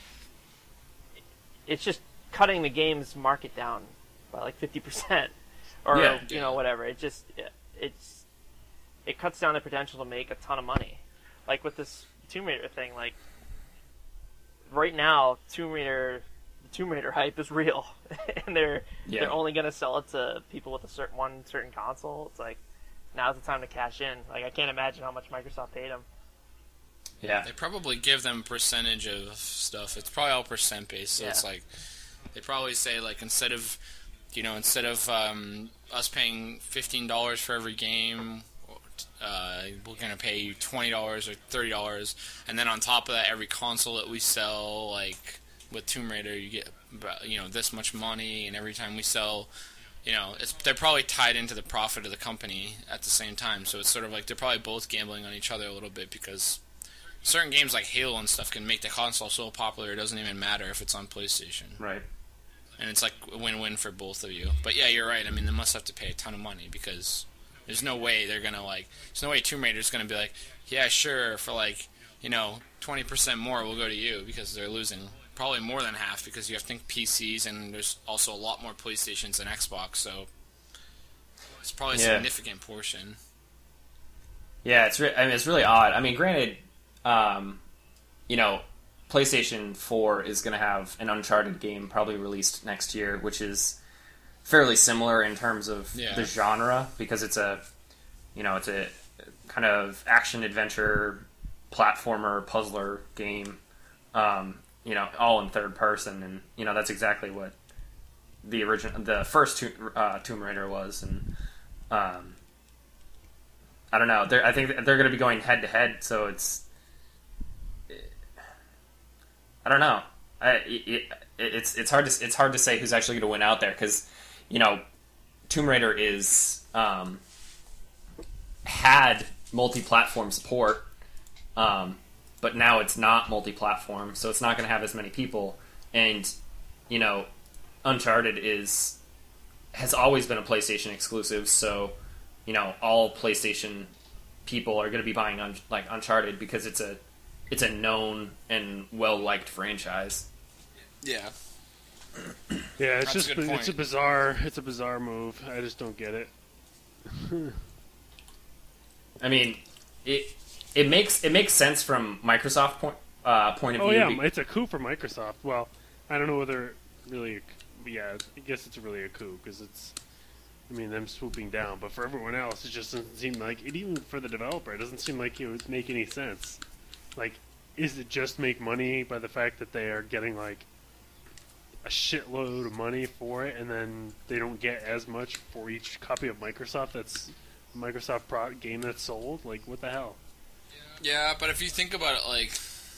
it's just cutting the game's market down by like fifty percent or Yeah. you know whatever. It just it, it's it cuts down the potential to make a ton of money. Like with this Tomb Raider thing, like right now, Tomb Raider, the Tomb Raider hype is real, and they're Yeah. they're only gonna sell it to people with a certain one certain console. It's like now's the time to cash in. Like I can't imagine how much Microsoft paid them. Yeah, They probably give them percentage of stuff. It's probably all percent based, so Yeah. it's like they probably say like instead of you know instead of um, us paying fifteen dollars for every game, uh, we're gonna pay you twenty dollars or thirty dollars, and then on top of that, every console that we sell, like with Tomb Raider, you get you know this much money, and every time we sell. You know, it's, they're probably tied into the profit of the company at the same time, so it's sort of like they're probably both gambling on each other a little bit because certain games like Halo and stuff can make the console so popular it doesn't even matter if it's on PlayStation. right. And it's like a win-win for both of you. But yeah, you're right. I mean, they must have to pay a ton of money because there's no way they're going to like, there's no way Tomb Raider's going to be like, yeah, sure, for like, you know, twenty percent more we'll go to you because they're losing probably more than half because you have to think P Cs and there's also a lot more PlayStations than Xbox, so it's probably a Yeah. significant portion. Yeah, it's re- I mean it's really odd. I mean, granted, um, you know, PlayStation four is going to have an Uncharted game probably released next year, which is fairly similar in terms of Yeah. the genre because it's a, you know, it's a kind of action adventure platformer puzzler game, um, you know, all in third person, and you know that's exactly what the original, the first Tomb, uh, Tomb Raider was, and um, I don't know. They're, I think they're going to be going head to head, so it's. I don't know. I, it, it's it's hard to it's hard to say who's actually going to win out there because, you know, Tomb Raider is um, had multi-platform support, um, but now it's not multi-platform, so it's not going to have as many people. And you know, Uncharted is has always been a PlayStation exclusive, so you know all PlayStation people are going to be buying un- like Uncharted because it's a it's a known and well liked franchise. Yeah. Yeah, it's That's a just good it's a point. bizarre it's a bizarre move. I just don't get it. I mean, it it makes it makes sense from Microsoft point uh, point of Oh view. yeah, be- it's a coup for Microsoft. Well, I don't know whether really, a, yeah, I guess it's really a coup because it's, I mean, them swooping down. But for everyone else, it just doesn't seem like it. Even for the developer, it doesn't seem like it would make any sense. Like, is it just make money by the fact that they are getting like a shitload of money for it, and then they don't get as much for each copy of Microsoft that's a Microsoft pro- game that's sold? Like, what the hell? Yeah, but if you think about it, like,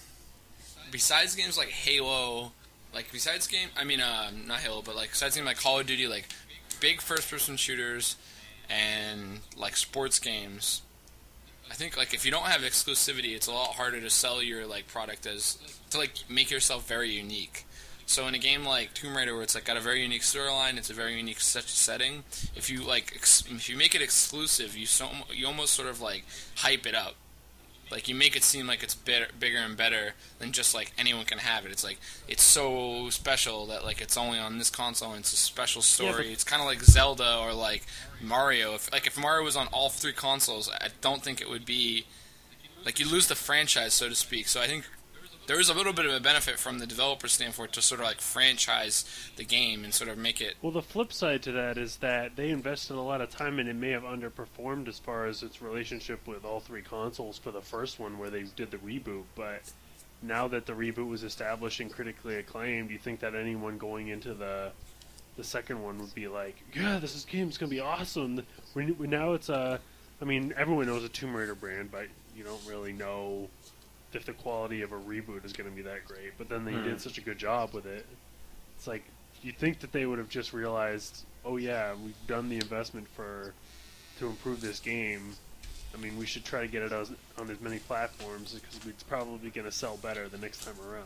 besides games like Halo, like, besides game, I mean, uh, not Halo, but, like, besides games like Call of Duty, like, big first-person shooters and, like, sports games, I think, like, if you don't have exclusivity, it's a lot harder to sell your, like, product as, to, like, make yourself very unique. So in a game like Tomb Raider, where it's, like, got a very unique storyline, it's a very unique set- setting, if you, like, ex- if you make it exclusive, you so, you almost sort of, like, hype it up. Like, you make it seem like it's better, bigger and better than just, like, anyone can have it. It's, like, it's so special that, like, it's only on this console, and it's a special story. Yeah, but- It's kind of like Zelda or, like, Mario. If, like, if Mario was on all three consoles, I don't think it would be... Like, you lose the franchise, so to speak. So I think there is a little bit of a benefit from the developer standpoint to sort of, like, franchise the game and sort of make it... Well, the flip side to that is that they invested a lot of time and it may have underperformed as far as its relationship with all three consoles for the first one where they did the reboot. But now that the reboot was established and critically acclaimed, you think that anyone going into the the second one would be like, yeah, this is game's gonna be awesome. We, we, now it's a, I mean, everyone knows a Tomb Raider brand, but you don't really know if the quality of a reboot is going to be that great. But then they Hmm. did such a good job with it. It's like, you'd think that they would have just realized, oh yeah, we've done the investment for to improve this game. I mean, we should try to get it on, on as many platforms because it's probably going to sell better the next time around.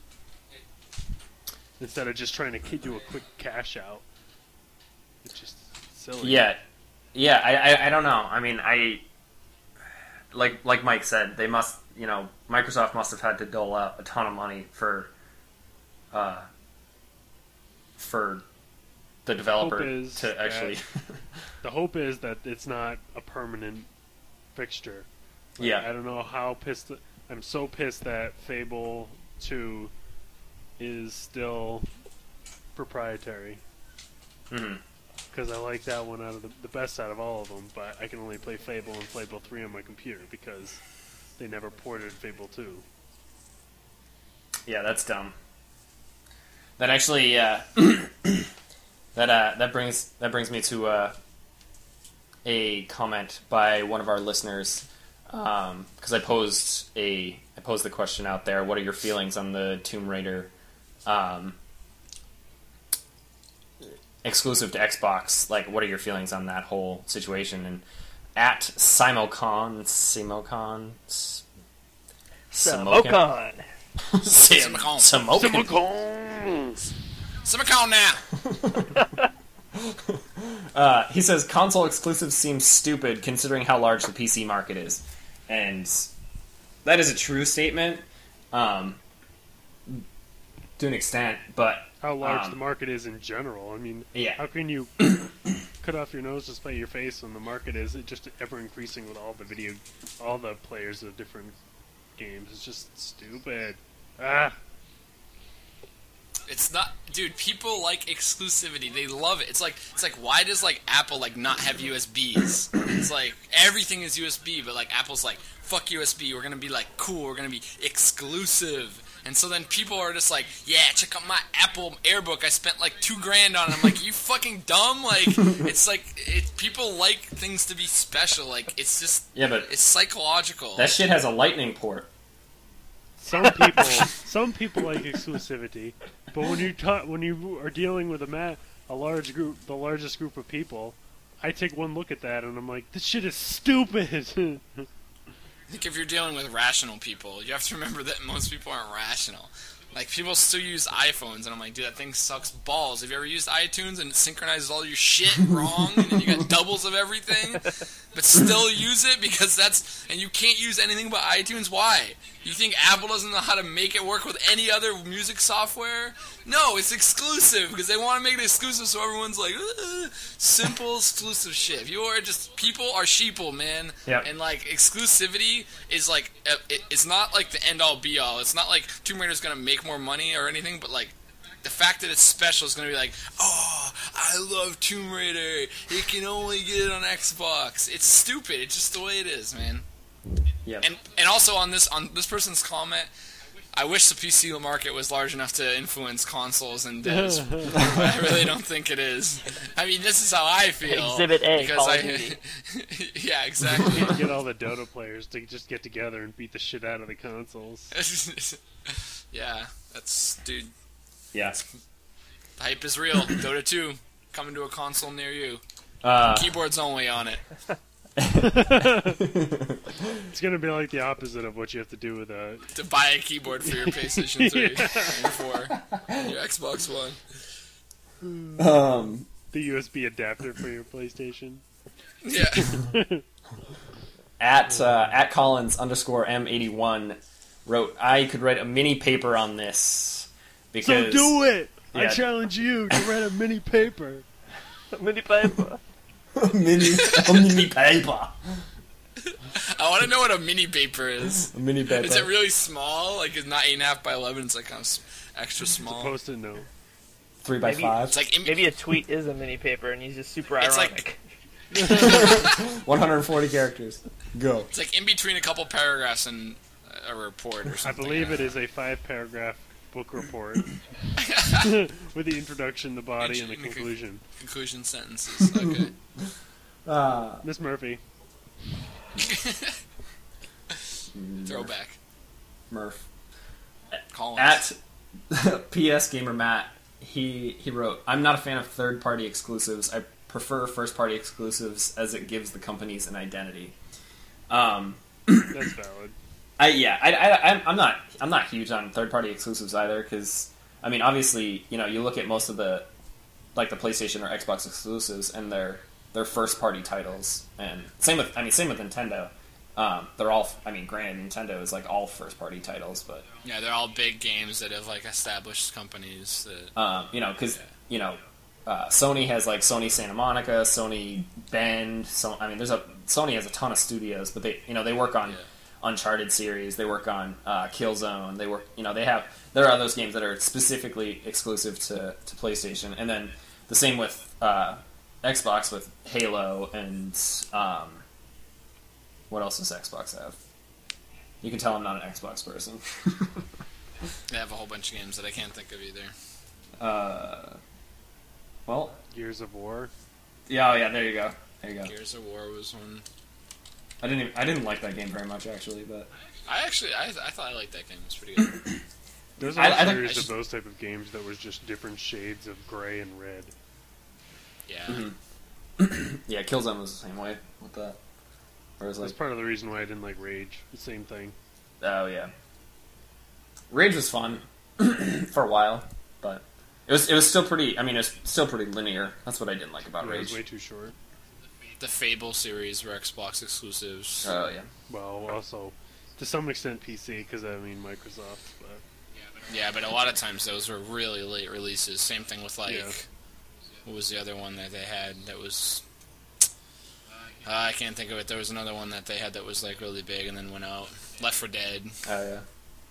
Instead of just trying to ki- do a quick cash out. It's just silly. Yeah, yeah. I, I I don't know. I mean, I like like Mike said, they must. You know, Microsoft must have had to dole out a ton of money for uh for the developer is to that- actually. The hope is that it's not a permanent fixture. Like, Yeah. I don't know how pissed. I'm so pissed that Fable two is still proprietary. Mhm. Because I like that one out of the, the best out of all of them, but I can only play Fable and Fable three on my computer because they never ported Fable two. Yeah, that's dumb. That actually, uh, that uh, that brings that brings me to uh, a comment by one of our listeners because I posed a I posed the question out there. What are your feelings on the Tomb Raider um, exclusive to Xbox? Like, what are your feelings on that whole situation? And at Simocon, Simocon, S- Simokin- Smokon. Sim- Simocon. Simokin. Simicon now! Uh, he says console exclusives seem stupid considering how large the P C market is, and that is a true statement, um, to an extent. But How large um, the market is in general. I mean, Yeah. how can you cut off your nose to spite your face when the market is just ever increasing with all the video, all the players of different games? It's just stupid. Ah, It's not, dude. People like exclusivity. They love it. It's like, it's like, why does like Apple like not have U S Bs? It's like everything is U S B, but like Apple's like, fuck U S B. We're gonna be like cool. We're gonna be exclusive. And so then people are just like, yeah, check out my Apple Airbook. I spent like two grand on it. I'm like, you fucking dumb. Like, it's like it, people like things to be special. Like, it's just, yeah, but it's psychological. that shit has a lightning port. some people, some people like exclusivity, but when you ta- when you are dealing with a ma- a large group, the largest group of people, I take one look at that and I'm like, this shit is stupid. I think if you're dealing with rational people, you have to remember that most people aren't rational. Like, people still use iPhones, and I'm like, dude, that thing sucks balls. Have you ever used iTunes and it synchronizes all your shit wrong, and then you got doubles of everything, but still use it because that's, and you can't use anything but iTunes? Why? You think Apple doesn't know how to make it work with any other music software? No, it's exclusive, because they want to make it exclusive so everyone's like, "Ugh." Simple, exclusive shit. If you are just, people are sheeple, man. Yep. And, like, exclusivity is, like, a- it- it's not, like, the end-all, be-all. It's not like Tomb Raider's gonna make more money or anything, but, like, the fact that it's special is gonna be like, oh, I love Tomb Raider. You can only get it on Xbox. It's stupid. It's just the way it is, man. Yeah. And and also on this on this person's comment, I wish the P C market was large enough to influence consoles and devs. But I really don't think it is. I mean, this is how I feel. Exhibit A, because Call of I, Duty. yeah, exactly. Get all the Dota players to just get together and beat the shit out of the consoles. Yeah, that's dude. Yeah. The hype is real. Dota two coming to a console near you. Uh, Keyboards only on it. It's gonna be like the opposite of what you have to do with a. To buy a keyboard for your PlayStation three, and your four, and your Xbox One. um, The U S B adapter for your PlayStation. Yeah. at uh, at Collins underscore M eighty one wrote, I could write a mini paper on this because So do it! I Yeah. challenge you to write a mini paper. Mini paper. mini a mini paper. I want to know what a mini paper is. A mini paper. Is it really small? Like, it's not eight and a half by eleven. It's like kind of s- extra small. Post-it note. Three by Maybe- five. It's like in, Maybe a tweet is a mini paper, and he's just super It's ironic. one hundred forty characters. Go. it's like in between a couple paragraphs and a report or I something. believe it is a five-paragraph book report with the introduction, the body, and the conclusion. Conclusion sentences. Okay. Uh, Miss Murphy. Throwback. Murph. Collins. At P S Gamer Matt, he he wrote, I'm not a fan of third-party exclusives. I prefer first-party exclusives as it gives the companies an identity. Um, That's valid. I yeah, I, I I'm- I'm not I'm not huge on third-party exclusives either because I mean obviously you know you look at most of the like the PlayStation or Xbox exclusives and they're they're first-party titles and same with I mean same with Nintendo. Um, they're all I mean granted Nintendo is like all first-party titles but Yeah, they're all big games that have like established companies that. um, you know because you know uh, Sony has like Sony Santa Monica, Sony Bend. So I mean there's a Sony has a ton of studios but they you know they work on. Yeah. Uncharted series. They work on uh, Killzone. They work, you know, they have. There are those games that are specifically exclusive to, to PlayStation, and then the same with uh, Xbox with Halo and um, what else does Xbox have? You can tell I'm not an Xbox person. They have a whole bunch of games that I can't think of either. uh, well, Gears of War. yeah, oh yeah, there you go, there you go. Gears of War was one. I didn't, even, I didn't like that game very much actually, but I actually, I, I thought I liked that game. It was pretty good. There's a I- whole I think- series I of just- those type of games that was just different shades of gray and red. Yeah. Mhm. yeah, Killzone was the same way with that. Whereas That's like, part of the reason why I didn't like Rage. The same thing. oh yeah, Rage was fun for a while, but it was it was still pretty. I mean, it's still pretty linear. That's what I didn't like about Yeah, it was Rage. way too short. The Fable series were Xbox exclusives. Oh yeah, Well, also to some extent P C because I mean Microsoft. But Yeah, but a lot of times those were really late releases. Same thing with like, Yeah. what was the other one that they had that was? Uh, I can't think of it. There was another one that they had that was like really big and then went out. Left four Dead. oh yeah.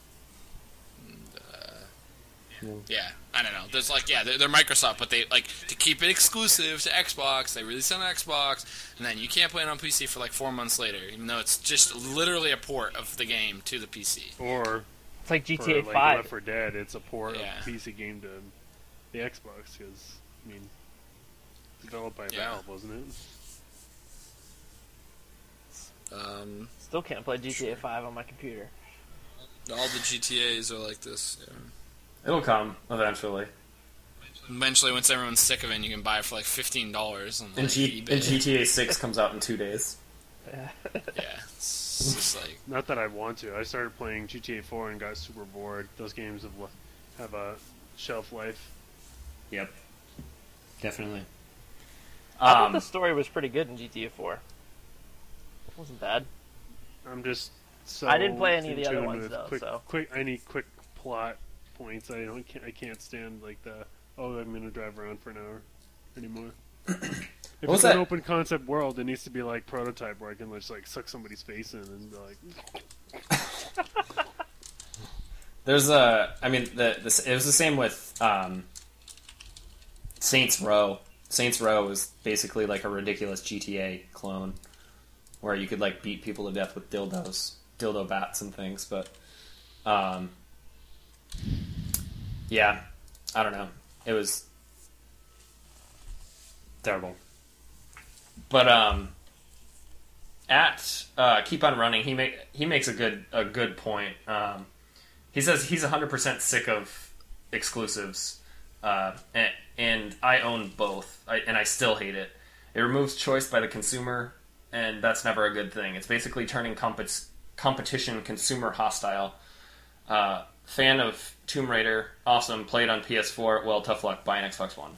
Yeah, I don't know. There's like, yeah, they're, they're Microsoft, but they like to keep it exclusive to Xbox. They release it on Xbox, and then you can't play it on P C for like four months later, even though it's just literally a port of the game to the P C. or It's like G for T A like five. Left four Dead, it's a port Yeah. of the P C game to the Xbox because I mean developed by Yeah. Valve, wasn't it? Um, Still can't play G T A five on my computer. all the G T As are like this. Yeah. It'll come eventually. eventually, once everyone's sick of it, you can buy it for like fifteen dollars on like, And, G- eBay. and G T A six comes out in two days. Yeah, it's just like Not that I want to. I started playing G T A four and got super bored. Those games have li- have a shelf life. Yep. Definitely. I thought Um, the story was pretty good in G T A four. It wasn't bad. I'm just so. I didn't play any of in the other tune ones, with though, Quick, so. quick, I need quick plot points. I don't. Can't, I can't stand like the. Oh, I'm gonna drive around for an hour anymore. If What was it's an that? open concept world, it needs to be like prototype where I can just like suck somebody's face in and be like. There's a, I mean, the, the it was the same with um, Saints Row. Saints Row was basically like a ridiculous G T A clone, where you could like beat people to death with dildos, dildo bats and things. But, um, yeah, I don't know. It was terrible. But um, at uh, Keep on Running, he make he makes a good a good point. Um, he says he's one hundred percent sick of exclusives, uh, and, and I own both, I, and I still hate it. It removes choice by the consumer, and that's never a good thing. It's basically turning compet- competition consumer hostile. Uh, fan of Tomb Raider, awesome. Played on P S four. Well, tough luck. Buy an Xbox One.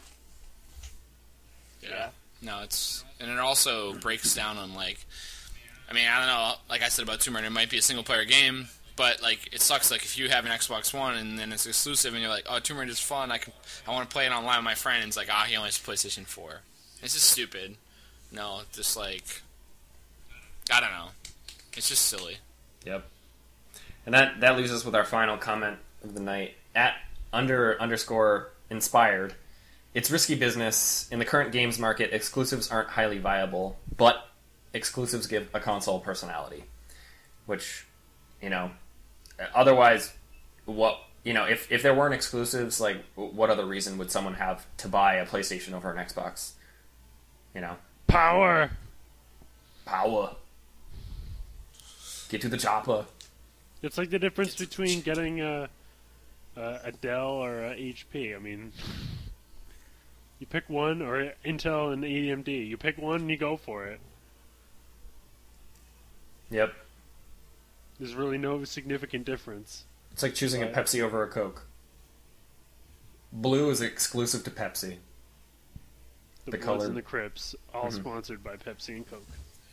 yeah. No, it's and it also breaks down on like, I mean, I don't know. Like I said about Tomb Raider, it might be a single player game, but like it sucks. Like if you have an Xbox One and then it's exclusive, and you're like, oh, Tomb Raider's fun. I can, I want to play it online with my friend. And it's like, ah, he only has PlayStation four. It's just stupid. No, just like, I don't know. It's just silly. Yep. And that, that leaves us with our final comment of the night. At under underscore inspired, it's risky business. In the current games market, exclusives aren't highly viable, but exclusives give a console personality. Which, you know, otherwise, what, you know, if, if there weren't exclusives, like, what other reason would someone have to buy a PlayStation over an Xbox? You know? Power. Power. Get to the chopper. It's like the difference between getting a, a, a Dell or a H P. I mean, you pick one, or Intel and A M D. You pick one and you go for it. Yep. There's really no significant difference. It's like choosing a Right. Pepsi over a Coke. Blue is exclusive to Pepsi. The, The Bloods color. and the Crips, all Mhm. sponsored by Pepsi and Coke.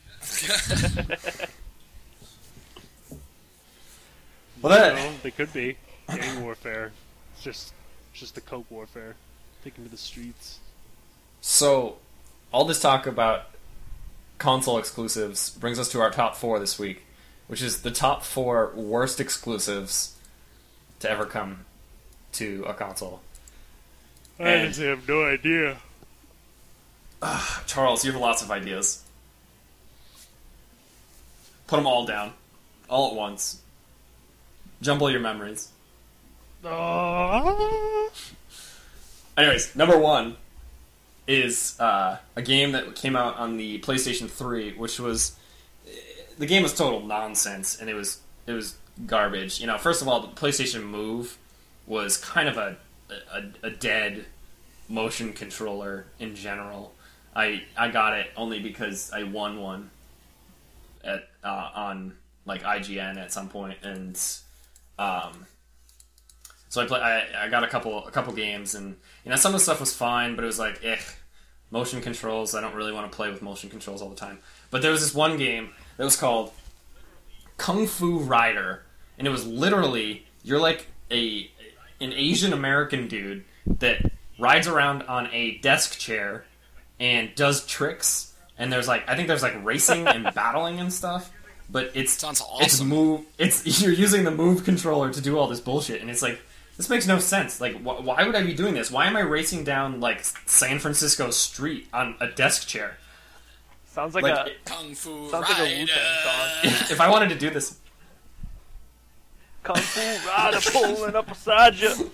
Well, that- No, they could be gang warfare. It's just, it's just the Coke warfare, taken to the streets. So, all this talk about console exclusives brings us to our top four this week, which is the top four worst exclusives to ever come to a console. I And- just have no idea. Charles, you have lots of ideas. Put them all down, all at once. Jumble your memories. Oh. Anyways, number one is uh, a game that came out on the PlayStation three, which was the game was total nonsense, and it was it was garbage. You know, first of all, the PlayStation Move was kind of a a, a dead motion controller in general. I I got it only because I won one at uh, on like I G N at some point, and um, so I play. I, I got a couple a couple games, and you know some of the stuff was fine, but it was like, eh, motion controls. I don't really want to play with motion controls all the time. But there was this one game that was called Kung Fu Rider, and it was literally you're like a an Asian American dude that rides around on a desk chair and does tricks. And there's like I think there's like racing and battling and stuff. But it's Sounds it's awesome. move. It's you're using the move controller to do all this bullshit, and it's like this makes no sense. Like, wh- why would I be doing this? Why am I racing down like San Francisco street on a desk chair? Sounds like, Like, a it- Kung Fu sounds like a Rider. Wu-Tang song. If I wanted to do this, Kung Fu Rider pulling up beside you.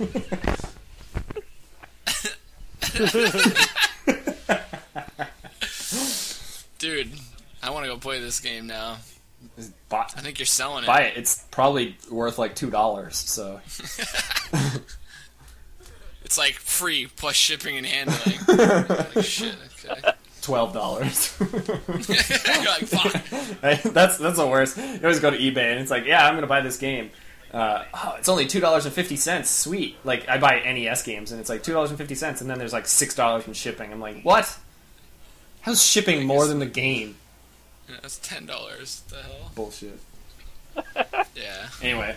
Dude, I want to go play this game now. buy, I think you're selling it. buy it. It's probably worth like two dollars. So It's it's like free plus shipping and handling. Like shit. Okay. Twelve dollars. You're like fuck. that's that's the worst. You always go to eBay and it's like, yeah, I'm gonna buy this game. Uh, oh, it's only two dollars and fifty cents. Sweet. Like I buy N E S games and it's like two dollars and fifty cents, and then there's like six dollars in shipping. I'm like, what? How's shipping more than the game? Yeah, that's ten dollars. The hell. Bullshit. Yeah. Anyway,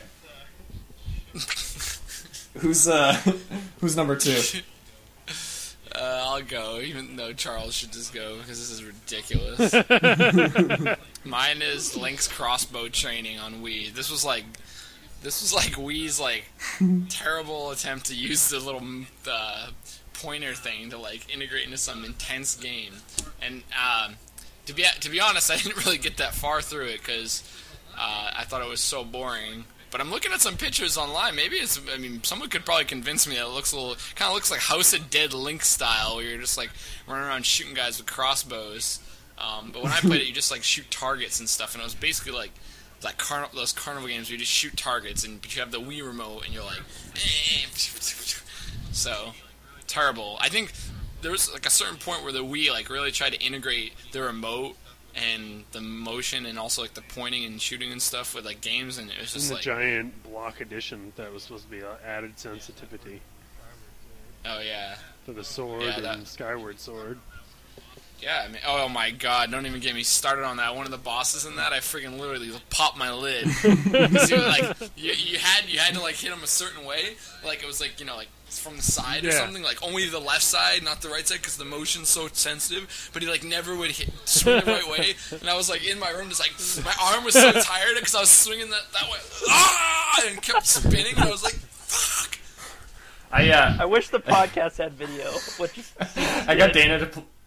who's uh, who's number two? Uh, I'll go, even though Charles should just go, because this is ridiculous. Mine is Link's crossbow training on Wii. This was like, this was like Wii's like terrible attempt to use the little uh, pointer thing to like integrate into some intense game. And um, to be to be honest, I didn't really get that far through it because uh, I thought it was so boring. But I'm looking at some pictures online. Maybe it's, I mean, someone could probably convince me that it looks a little, kind of looks like House of Dead Link style, where you're just like running around shooting guys with crossbows. Um, but when I played it, you just like shoot targets and stuff, and it was basically like like carn- those carnival games where you just shoot targets, and but you have the Wii remote, and you're like, eh. So terrible. I think there was like a certain point where the Wii like really tried to integrate the remote and the motion and also like the pointing and shooting and stuff with like games, and it was just In the like giant block edition that was supposed to be uh, added sensitivity oh yeah for the sword Yeah, that- and Skyward Sword. yeah I mean, oh my god, don't even get me started on that. One of the bosses in that, I freaking literally popped my lid because you, like you, you had you had to like hit him a certain way, like it was like, you know, like from the side or Yeah. something, like only the left side, not the right side, because the motion's so sensitive. But he like never would hit swing the right way, and I was like in my room, just like my arm was so tired because I was swinging that that way, ah, and kept spinning. And I was like, fuck. I uh, I wish the podcast had video. What you I got Dana to. Pl-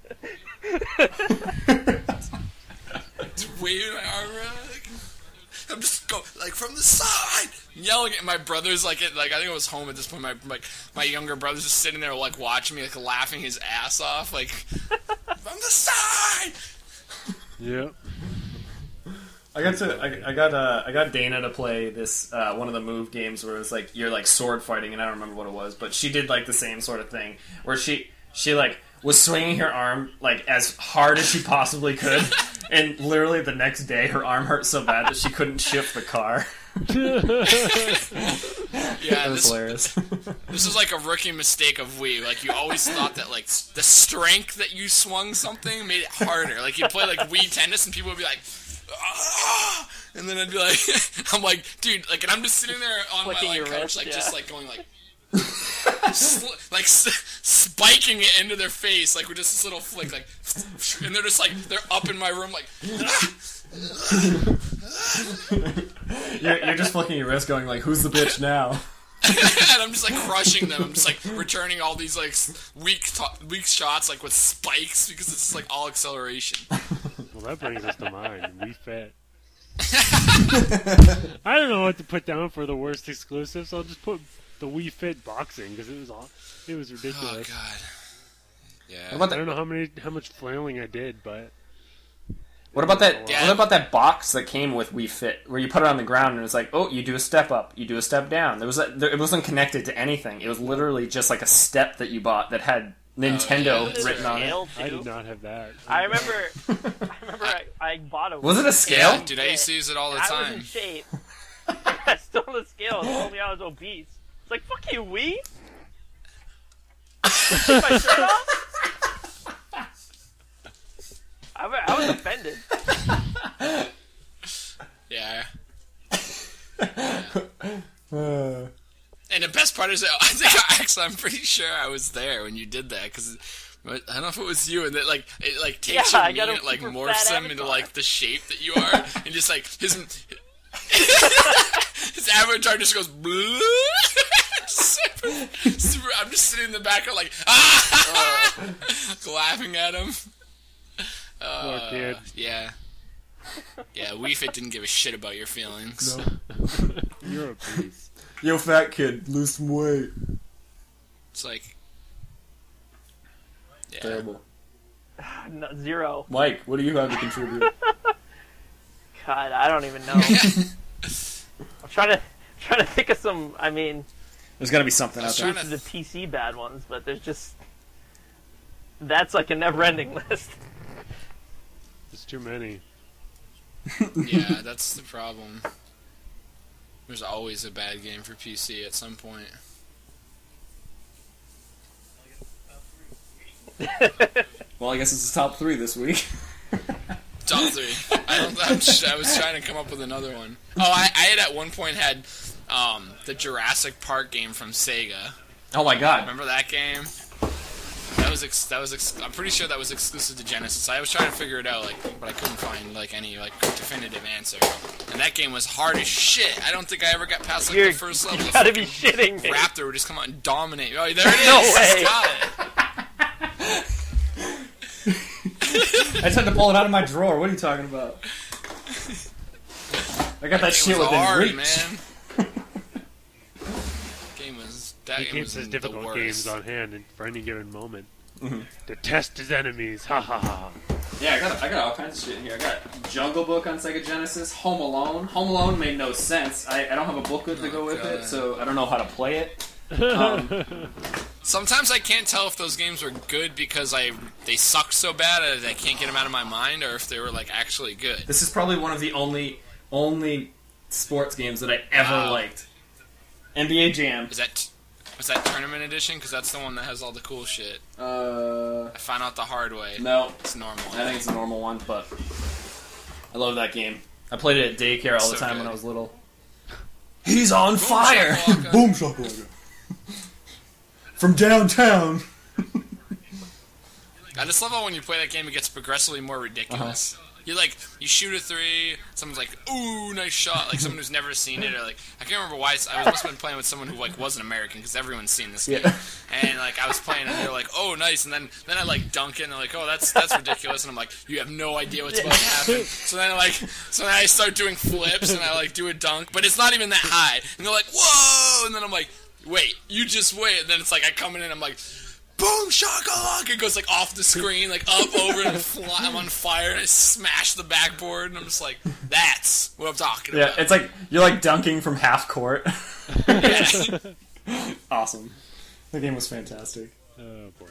Just waving my arm around. Like, I'm just go like from the side, yelling at my brothers. Like it, like I think I was home at this point. My like my younger brother's just sitting there like watching me, like laughing his ass off, like from the side. Yep. I got to. I, I got. Uh, I got Dana to play this uh, one of the move games where it was like you're like sword fighting, and I don't remember what it was, but she did like the same sort of thing where she she like was swinging her arm like as hard as she possibly could, and literally the next day her arm hurt so bad that she couldn't shift the car. Yeah, That was this, hilarious. this was like a rookie mistake of Wii. Like you always thought that like the strength that you swung something made it harder. Like you play like Wii tennis, and people would be like, ah! And then I'd be like, I'm like, dude, like, and I'm just sitting there on Flicking my your like, couch, wrist, like yeah. just like going like. Sl- like s- spiking it into their face, like with just this little flick, like, and they're just like they're up in my room, like, You're, you're just flicking your wrist, going like, "Who's the bitch now?" and I'm just like crushing them. I'm just like returning all these like s- weak to- weak shots, like with spikes, because it's just like all acceleration. Well, that brings us to mine. Wii Fit. I don't know what to put down for the worst exclusives. I'll just put the Wii Fit boxing because it was all, it was Oh ridiculous. god. Yeah. What about I don't that? know how many how much flailing I did, but What about that? Yeah. What about that box that came with Wii Fit, where you put it on the ground and it's like, oh, you do a step up, you do a step down. There was a, there, it wasn't connected to anything. It was literally just like a step that you bought that had Nintendo yeah. written on it. Scale, I too. did not have that. I remember. I remember. I, I bought a. Was it a scale? Yeah, dude, I used to use it all the I was in time. shape. I stole the scale. It told me I was obese. It's like, fuck you, Wii. Take my shirt off. I, wa- I was offended. Yeah. Uh, And the best part is, that I think I actually, I'm pretty sure I was there when you did that, because I don't know if it was you, and that like it like takes Yeah, I your got meat a and it like super morphs fat him into avatar. like the shape that you are, and just like his his avatar just goes. Bleh. super, super, I'm just sitting in the background like ah, laughing at him. Uh, Poor kid. Yeah. Yeah, Wii Fit didn't give a shit about your feelings. You're a beast. yo, fat kid, lose some weight. It's like, yeah. Terrible. No, zero. Mike, what do you have to contribute? God, I don't even know. I'm trying to trying to think of some. I mean, There's got to be something I out was there. trying To the P C bad ones, but there's just that's like a never-ending list. There's too many. Yeah, that's the problem. There's always a bad game for P C at some point. Well, I guess it's the top three this week. Top three. I don't. I'm just, I was trying to come up with another one. Oh, I, I had at one point had um, the Jurassic Park game from Sega. Oh my god. Remember that game? That was ex- that was ex- I'm pretty sure that was exclusive to Genesis. I was trying to figure it out, like, but I couldn't find like any like definitive answer. And that game was hard as shit. I don't think I ever got past like You're, the first level. you gotta be shitting me. Raptor would just come out and dominate. Oh, there it is. No way. Got it. I just had to pull it out of my drawer. What are you talking about? I got that, Game shit was within hard, reach. man. Game was that He game keeps was his the difficult worst. games on hand in- for any given moment. Mhm. To test his enemies. Ha ha ha. Yeah, I got I got all kinds of shit in here. I got Jungle Book on Sega Genesis, Home Alone. Home Alone made no sense. I, I don't have a booklet to Oh, go with God. it, so I don't know how to play it. Um, Sometimes I can't tell if those games were good because I they sucked so bad that I can't get them out of my mind, or if they were like actually good. this is probably one of the only only sports games that I ever Wow. liked. N B A Jam. Is that was that tournament edition? Because that's the one that has all the cool shit. Uh, I found out the hard way. no, It's normal. I think it's a normal one, but I love that game. I played it at daycare all the So time good. when I was little. He's on fire! shakalaka. Boom shakalaka. From downtown. I just love how when you play that game, it gets progressively more ridiculous. Uh-huh. You like you shoot a three, someone's like, "Ooh, nice shot!" Like someone who's never seen it, or like I can't remember why. I was must have been playing with someone who like wasn't American because everyone's seen this game. Yeah. And like I was playing, and they're like, "Oh, nice!" And then then I like dunk it, and they're like, "Oh, that's that's ridiculous." And I'm like, "You have no idea what's about to happen." So then I like so then I start doing flips, and I like do a dunk, but it's not even that high. And they're like, "Whoa!" And then I'm like, "Wait, you just wait." And then it's like I come in, and I'm like. Boom shakalaka! It goes like off the screen, like up over, and fly, I'm on fire, and I smash the backboard, and I'm just like, "That's what I'm talking Yeah, about." it's like you're like dunking from half court. Yeah. Awesome. The game was fantastic. Oh boy.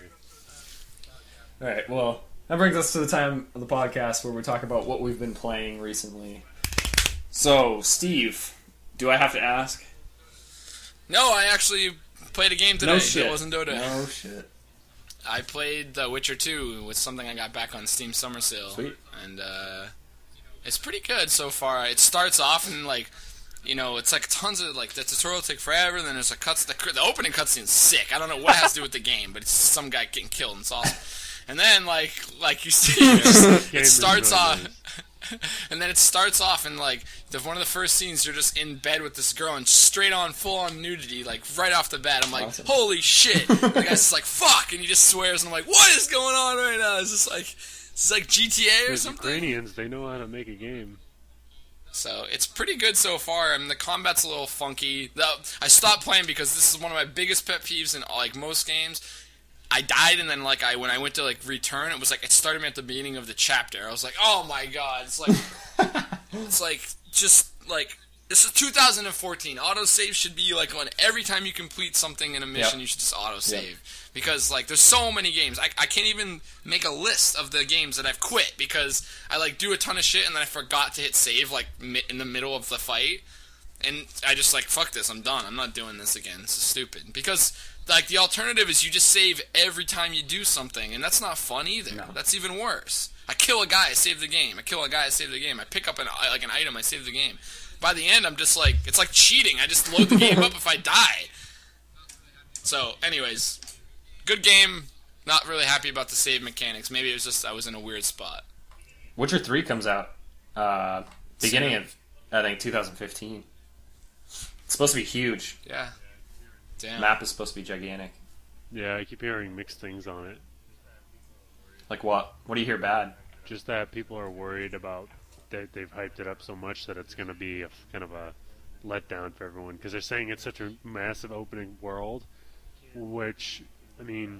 All right, well, that brings us to the time of the podcast where we talk about what we've been playing recently. So, Steve, do I have to ask? No, I actually played a game today. No shit. It wasn't Dota. No shit. I played The Witcher two with something I got back on Steam Summer Sale. Sweet. And uh, it's pretty good so far. It starts off and like, you know, it's like tons of like the tutorial take forever. And then there's a cuts. The, the opening cutscene's sick. I don't know what it has to do with the game, but it's some guy getting killed and it's awesome. And then like like you see, there's- Game it is starts really off. nice. And then it starts off and like the, one of the first scenes you're just in bed with this girl and straight on full on nudity like right off the bat. I'm like, Awesome. holy shit! And the guy's just like fuck, and he just swears and I'm like, what is going on right now? Is this like is this like G T A or Those something? Ukrainians, they know how to make a game. So it's pretty good so far. I mean the combat's a little funky. The, I stopped playing because this is one of my biggest pet peeves in like most games. I died and then like I when I went to like return, it was like it started me at the beginning of the chapter. I was like, oh my god, it's like it's like just like this is two thousand fourteen. Autosave should be like on every time you complete something in a mission, Yep. you should just autosave Yep. because like there's so many games. I I can't even make a list of the games that I've quit because I like do a ton of shit and then I forgot to hit save like mi- in the middle of the fight. And I just like, fuck this, I'm done. I'm not doing this again. This is stupid. Because, like, the alternative is you just save every time you do something, and that's not fun either. No. That's even worse. I kill a guy, I save the game. I kill a guy, I save the game. I pick up an like an item, I save the game. By the end, I'm just like, it's like cheating. I just load the game up if I die. So, anyways, good game. Not really happy about the save mechanics. Maybe it was just I was in a weird spot. Witcher three comes out uh, beginning Soon. of, I think, two thousand fifteen. It's supposed to be huge. Yeah. Damn. Map is supposed to be gigantic. Yeah, I keep hearing mixed things on it. Like what? What do you hear bad? Just that people are worried about that they've hyped it up so much that it's going to be a, kind of a letdown for everyone because they're saying it's such a massive opening world, which I mean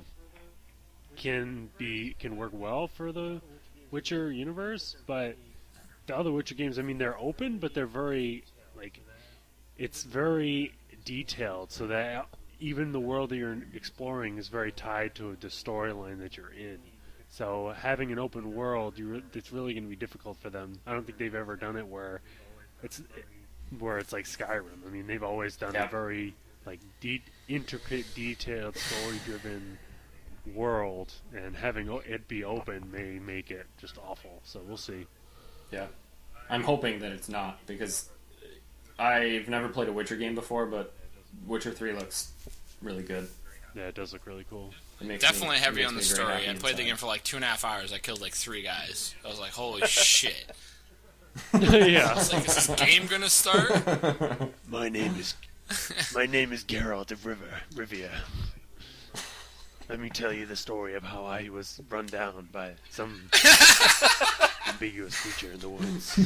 can be can work well for the Witcher universe, but the other Witcher games, I mean, they're open, but they're very like it's very detailed, so that even the world that you're exploring is very tied to the storyline that you're in. So having an open world, you re- it's really going to be difficult for them. I don't think they've ever done it where it's where it's like Skyrim. I mean, they've always done Yeah. a very like de- intricate, detailed, story-driven world, and having o- it be open may make it just awful. So we'll see. Yeah. I'm hoping that it's not, because I've never played a Witcher game before, but Witcher three looks really good. Yeah, it does look really cool. It makes Definitely me, it heavy makes on the me very story. happy I played the inside. game for like two and a half hours. I killed like three guys. I was like, holy shit. Yeah. It's like, is this game gonna start? My name is my name is Geralt of River Rivia. Let me tell you the story of how I was run down by some ambiguous creature in the woods.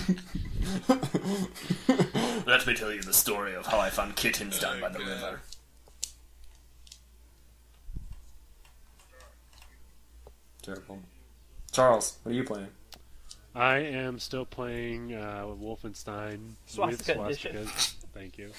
Let me tell you the story of how I found kittens down by the God. river. Terrible. Charles, what are you playing? I am still playing uh, Wolfenstein Swastika with edition. swastikas. Thank you.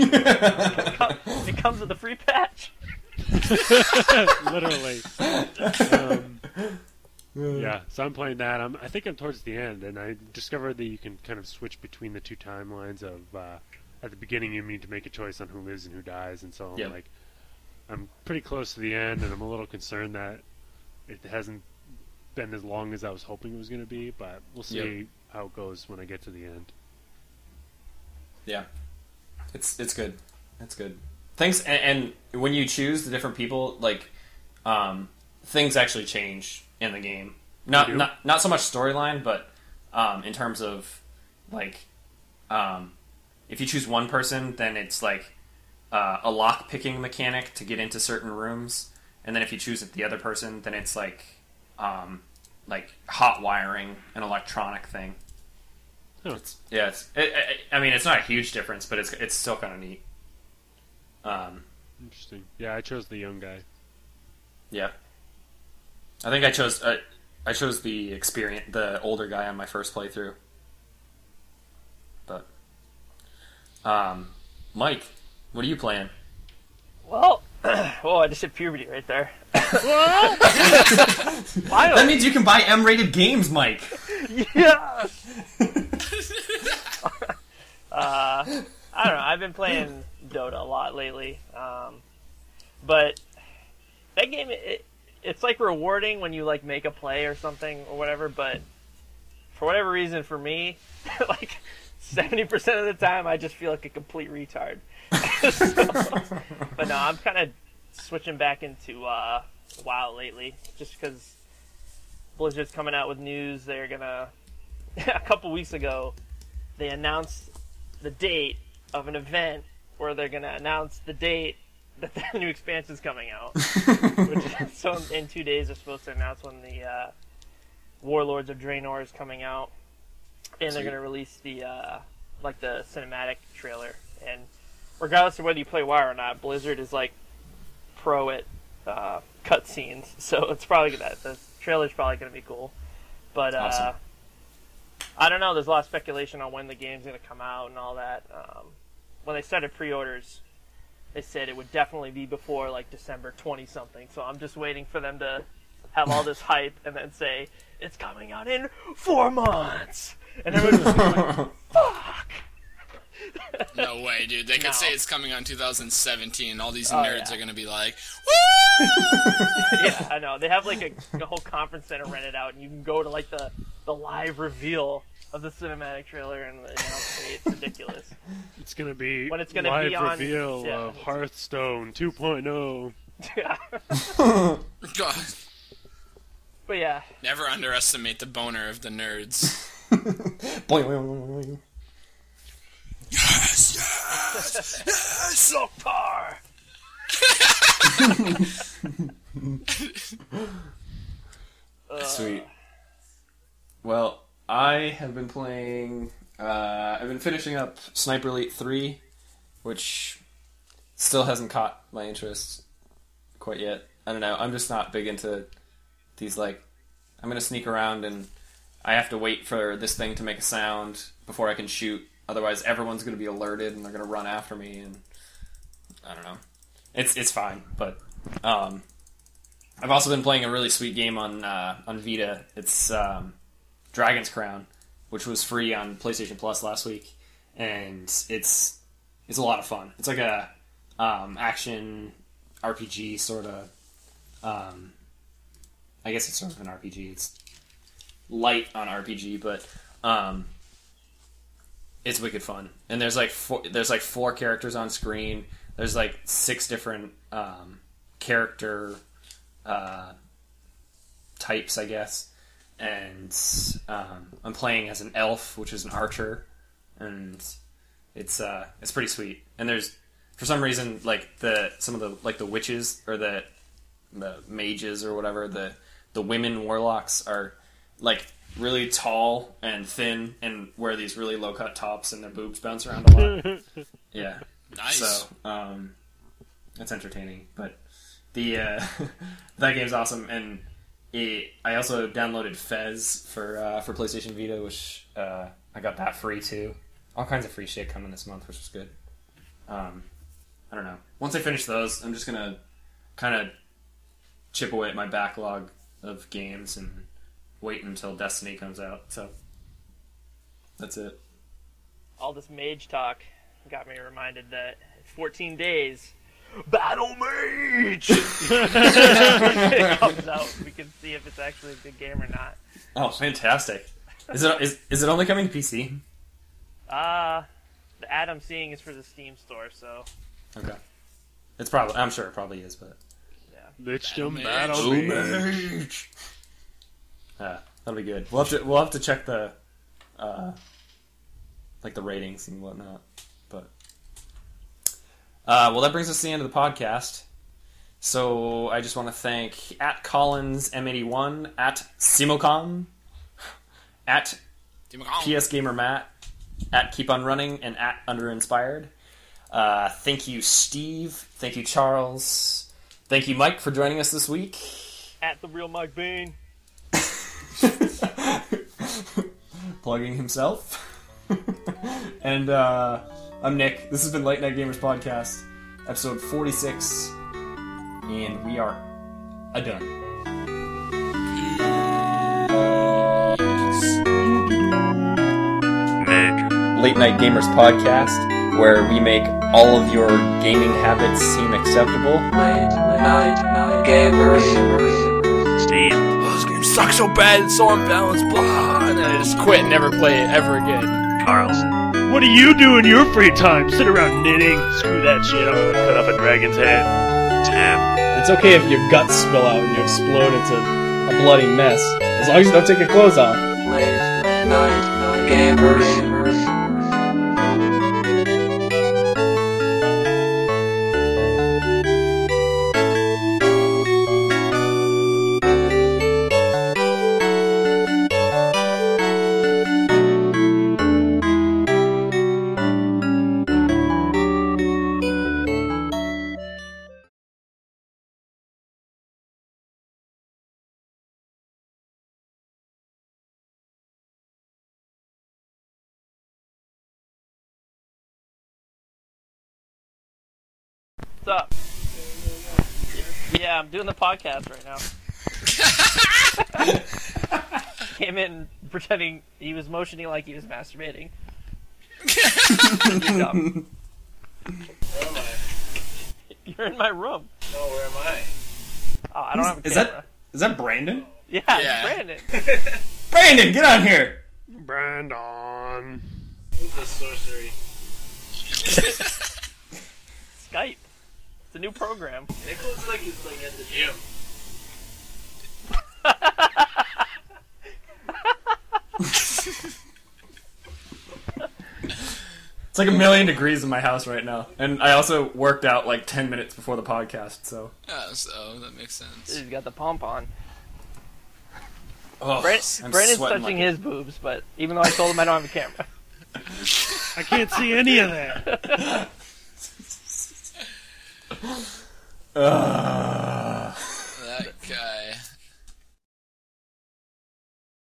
It comes with a free patch. Literally. Um, yeah, so I'm playing that. I'm, I think I'm towards the end, and I discovered that you can kind of switch between the two timelines of, uh, at the beginning you need to make a choice on who lives and who dies, and so I'm Yep. like, I'm pretty close to the end, and I'm a little concerned that it hasn't been as long as I was hoping it was going to be, but we'll see Yep. how it goes when I get to the end. Yeah, it's it's good. It's good. Things and, and when you choose the different people, like um, things actually change in the game. Not They do? not not so much storyline, but um, in terms of like um, if you choose one person, then it's like uh, a lock picking mechanic to get into certain rooms, and then if you choose the other person, then it's like um, like hot wiring, an electronic thing. Huh. It's, yeah, it's. It, it, I mean, it's not a huge difference, but it's it's still kind of neat. Um, Interesting. Yeah, I chose the young guy. yeah, I think I chose uh, I chose the experience, the older guy on my first playthrough. But, um, Mike, what are you playing? Well, oh, I just hit puberty right there. That Finally, means you can buy M-rated games, Mike. yeah. uh, I don't know. I've been playing Dota a lot lately, um, but that game it, it's like rewarding when you like make a play or something or whatever. But for whatever reason, for me, like seventy percent of the time, I just feel like a complete retard. So, but no, I'm kind of switching back into uh, WoW lately, just because Blizzard's coming out with news. They're gonna a couple weeks ago they announced the date of an event where they're gonna announce the date that the new expansion's coming out. Which is, so in two days they're supposed to announce when the uh, Warlords of Draenor is coming out, and they're Sweet. gonna release the uh, like the cinematic trailer. And regardless of whether you play WoW or not, Blizzard is like pro at uh, cutscenes, so it's probably gonna the trailer's probably gonna be cool. But uh, Awesome. I don't know. There's a lot of speculation on when the game's gonna come out and all that. Um, when they started pre-orders, they said it would definitely be before like December twenty something. So I'm just waiting for them to have all this hype and then say it's coming out in four months, and everyone's just like, "Fuck." No way, dude. They could No. say it's coming on two thousand seventeen, and all these Oh, nerds yeah. are gonna be like, Yeah, I know. They have like a, a whole conference center rented out, and you can go to like the, the live reveal of the cinematic trailer and the announce date. It's ridiculous. It's gonna be When it's gonna live be on- reveal yeah. of Hearthstone two point oh. God, But yeah, never underestimate the boner of the nerds. Boing, boing, boing, boing. Yes, yes, yes. Loktar! Sweet. Well, I have been playing. Uh, I've been finishing up Sniper Elite three, which still hasn't caught my interest quite yet. I don't know. I'm just not big into these, like, I'm going to sneak around and I have to wait for this thing to make a sound before I can shoot. Otherwise, everyone's going to be alerted and they're going to run after me. And I don't know. It's it's fine, but um, I've also been playing a really sweet game on uh, on Vita. It's um, Dragon's Crown, which was free on PlayStation Plus last week, and it's it's a lot of fun. It's like a um, action R P G sort of. Um, I guess it's sort of an R P G. It's light on R P G, but um, it's wicked fun. And there's like four, there's like four characters on screen. There's like six different um, character uh, types, I guess. And um, I'm playing as an elf, which is an archer, and it's uh, it's pretty sweet. And there's for some reason like the some of the like the witches or the the mages or whatever, the the women warlocks are like really tall and thin and wear these really low cut tops and their boobs bounce around a lot. Yeah. Nice. So um it's entertaining. But the uh that game's awesome, and it, I also downloaded Fez for uh for PlayStation Vita, which uh I got that free too. All kinds of free shit coming this month, which is good. Um I don't know. Once I finish those, I'm just gonna kinda chip away at my backlog of games and wait until Destiny comes out. So that's it. All this mage talk got me reminded that in fourteen days, Battle Mage it comes out. We can see if it's actually a good game or not. Oh, fantastic! Is it is is it only coming to P C? Uh the ad I'm seeing is for the Steam store, so Okay, it's probably. I'm sure it probably is, but Lich-Dom Mage. Battle Oh, Mage. Mage. Yeah, that'll be good. We'll have to we'll have to check the uh, like the ratings and whatnot. But uh, well, that brings us to the end of the podcast. So I just want to thank at Collins M eighty-one, at Simocom, at P S Gamer Matt, at Keep on Running, and at Underinspired. Uh, thank you, Steve. Thank you, Charles. Thank you, Mike, for joining us this week. at the real Mike Bain. Plugging himself. And uh, I'm Nick. This has been Late Night Gamers Podcast, episode forty-six, and we are a done. Mage. Late Night Gamers Podcast, where we make all of your gaming habits seem acceptable. Late night gamers. Steve. Oh, this game sucks so bad, it's so unbalanced, blah, and then I just quit and never play it ever again. Charles. What do you do in your free time? Sit around knitting? Screw that shit, I'm gonna cut off a dragon's head. Tim. It's okay if your guts spill out and you explode into a bloody mess, as long as you don't take your clothes off. Late night gamers. What's up? Yeah, I'm doing the podcast right now. Came in pretending he was motioning like he was masturbating. Good job. Where am I? You're in my room. No, where am I? Oh, I don't have a Is camera. that is that Brandon? Yeah, Yeah. it's Brandon. Brandon, get on here! Brandon. Who's this sorcery? Skype. It's a new program. Nick looks like he's like at the gym. It's like a million degrees in my house right now, and I also worked out like ten minutes before the podcast. So, Yeah, so that makes sense. He's got the pump on. oh, Brand- I'm Brandon's sweating touching like his boobs, but even though I told him I don't have a camera. I can't see any of that. a- Ugh.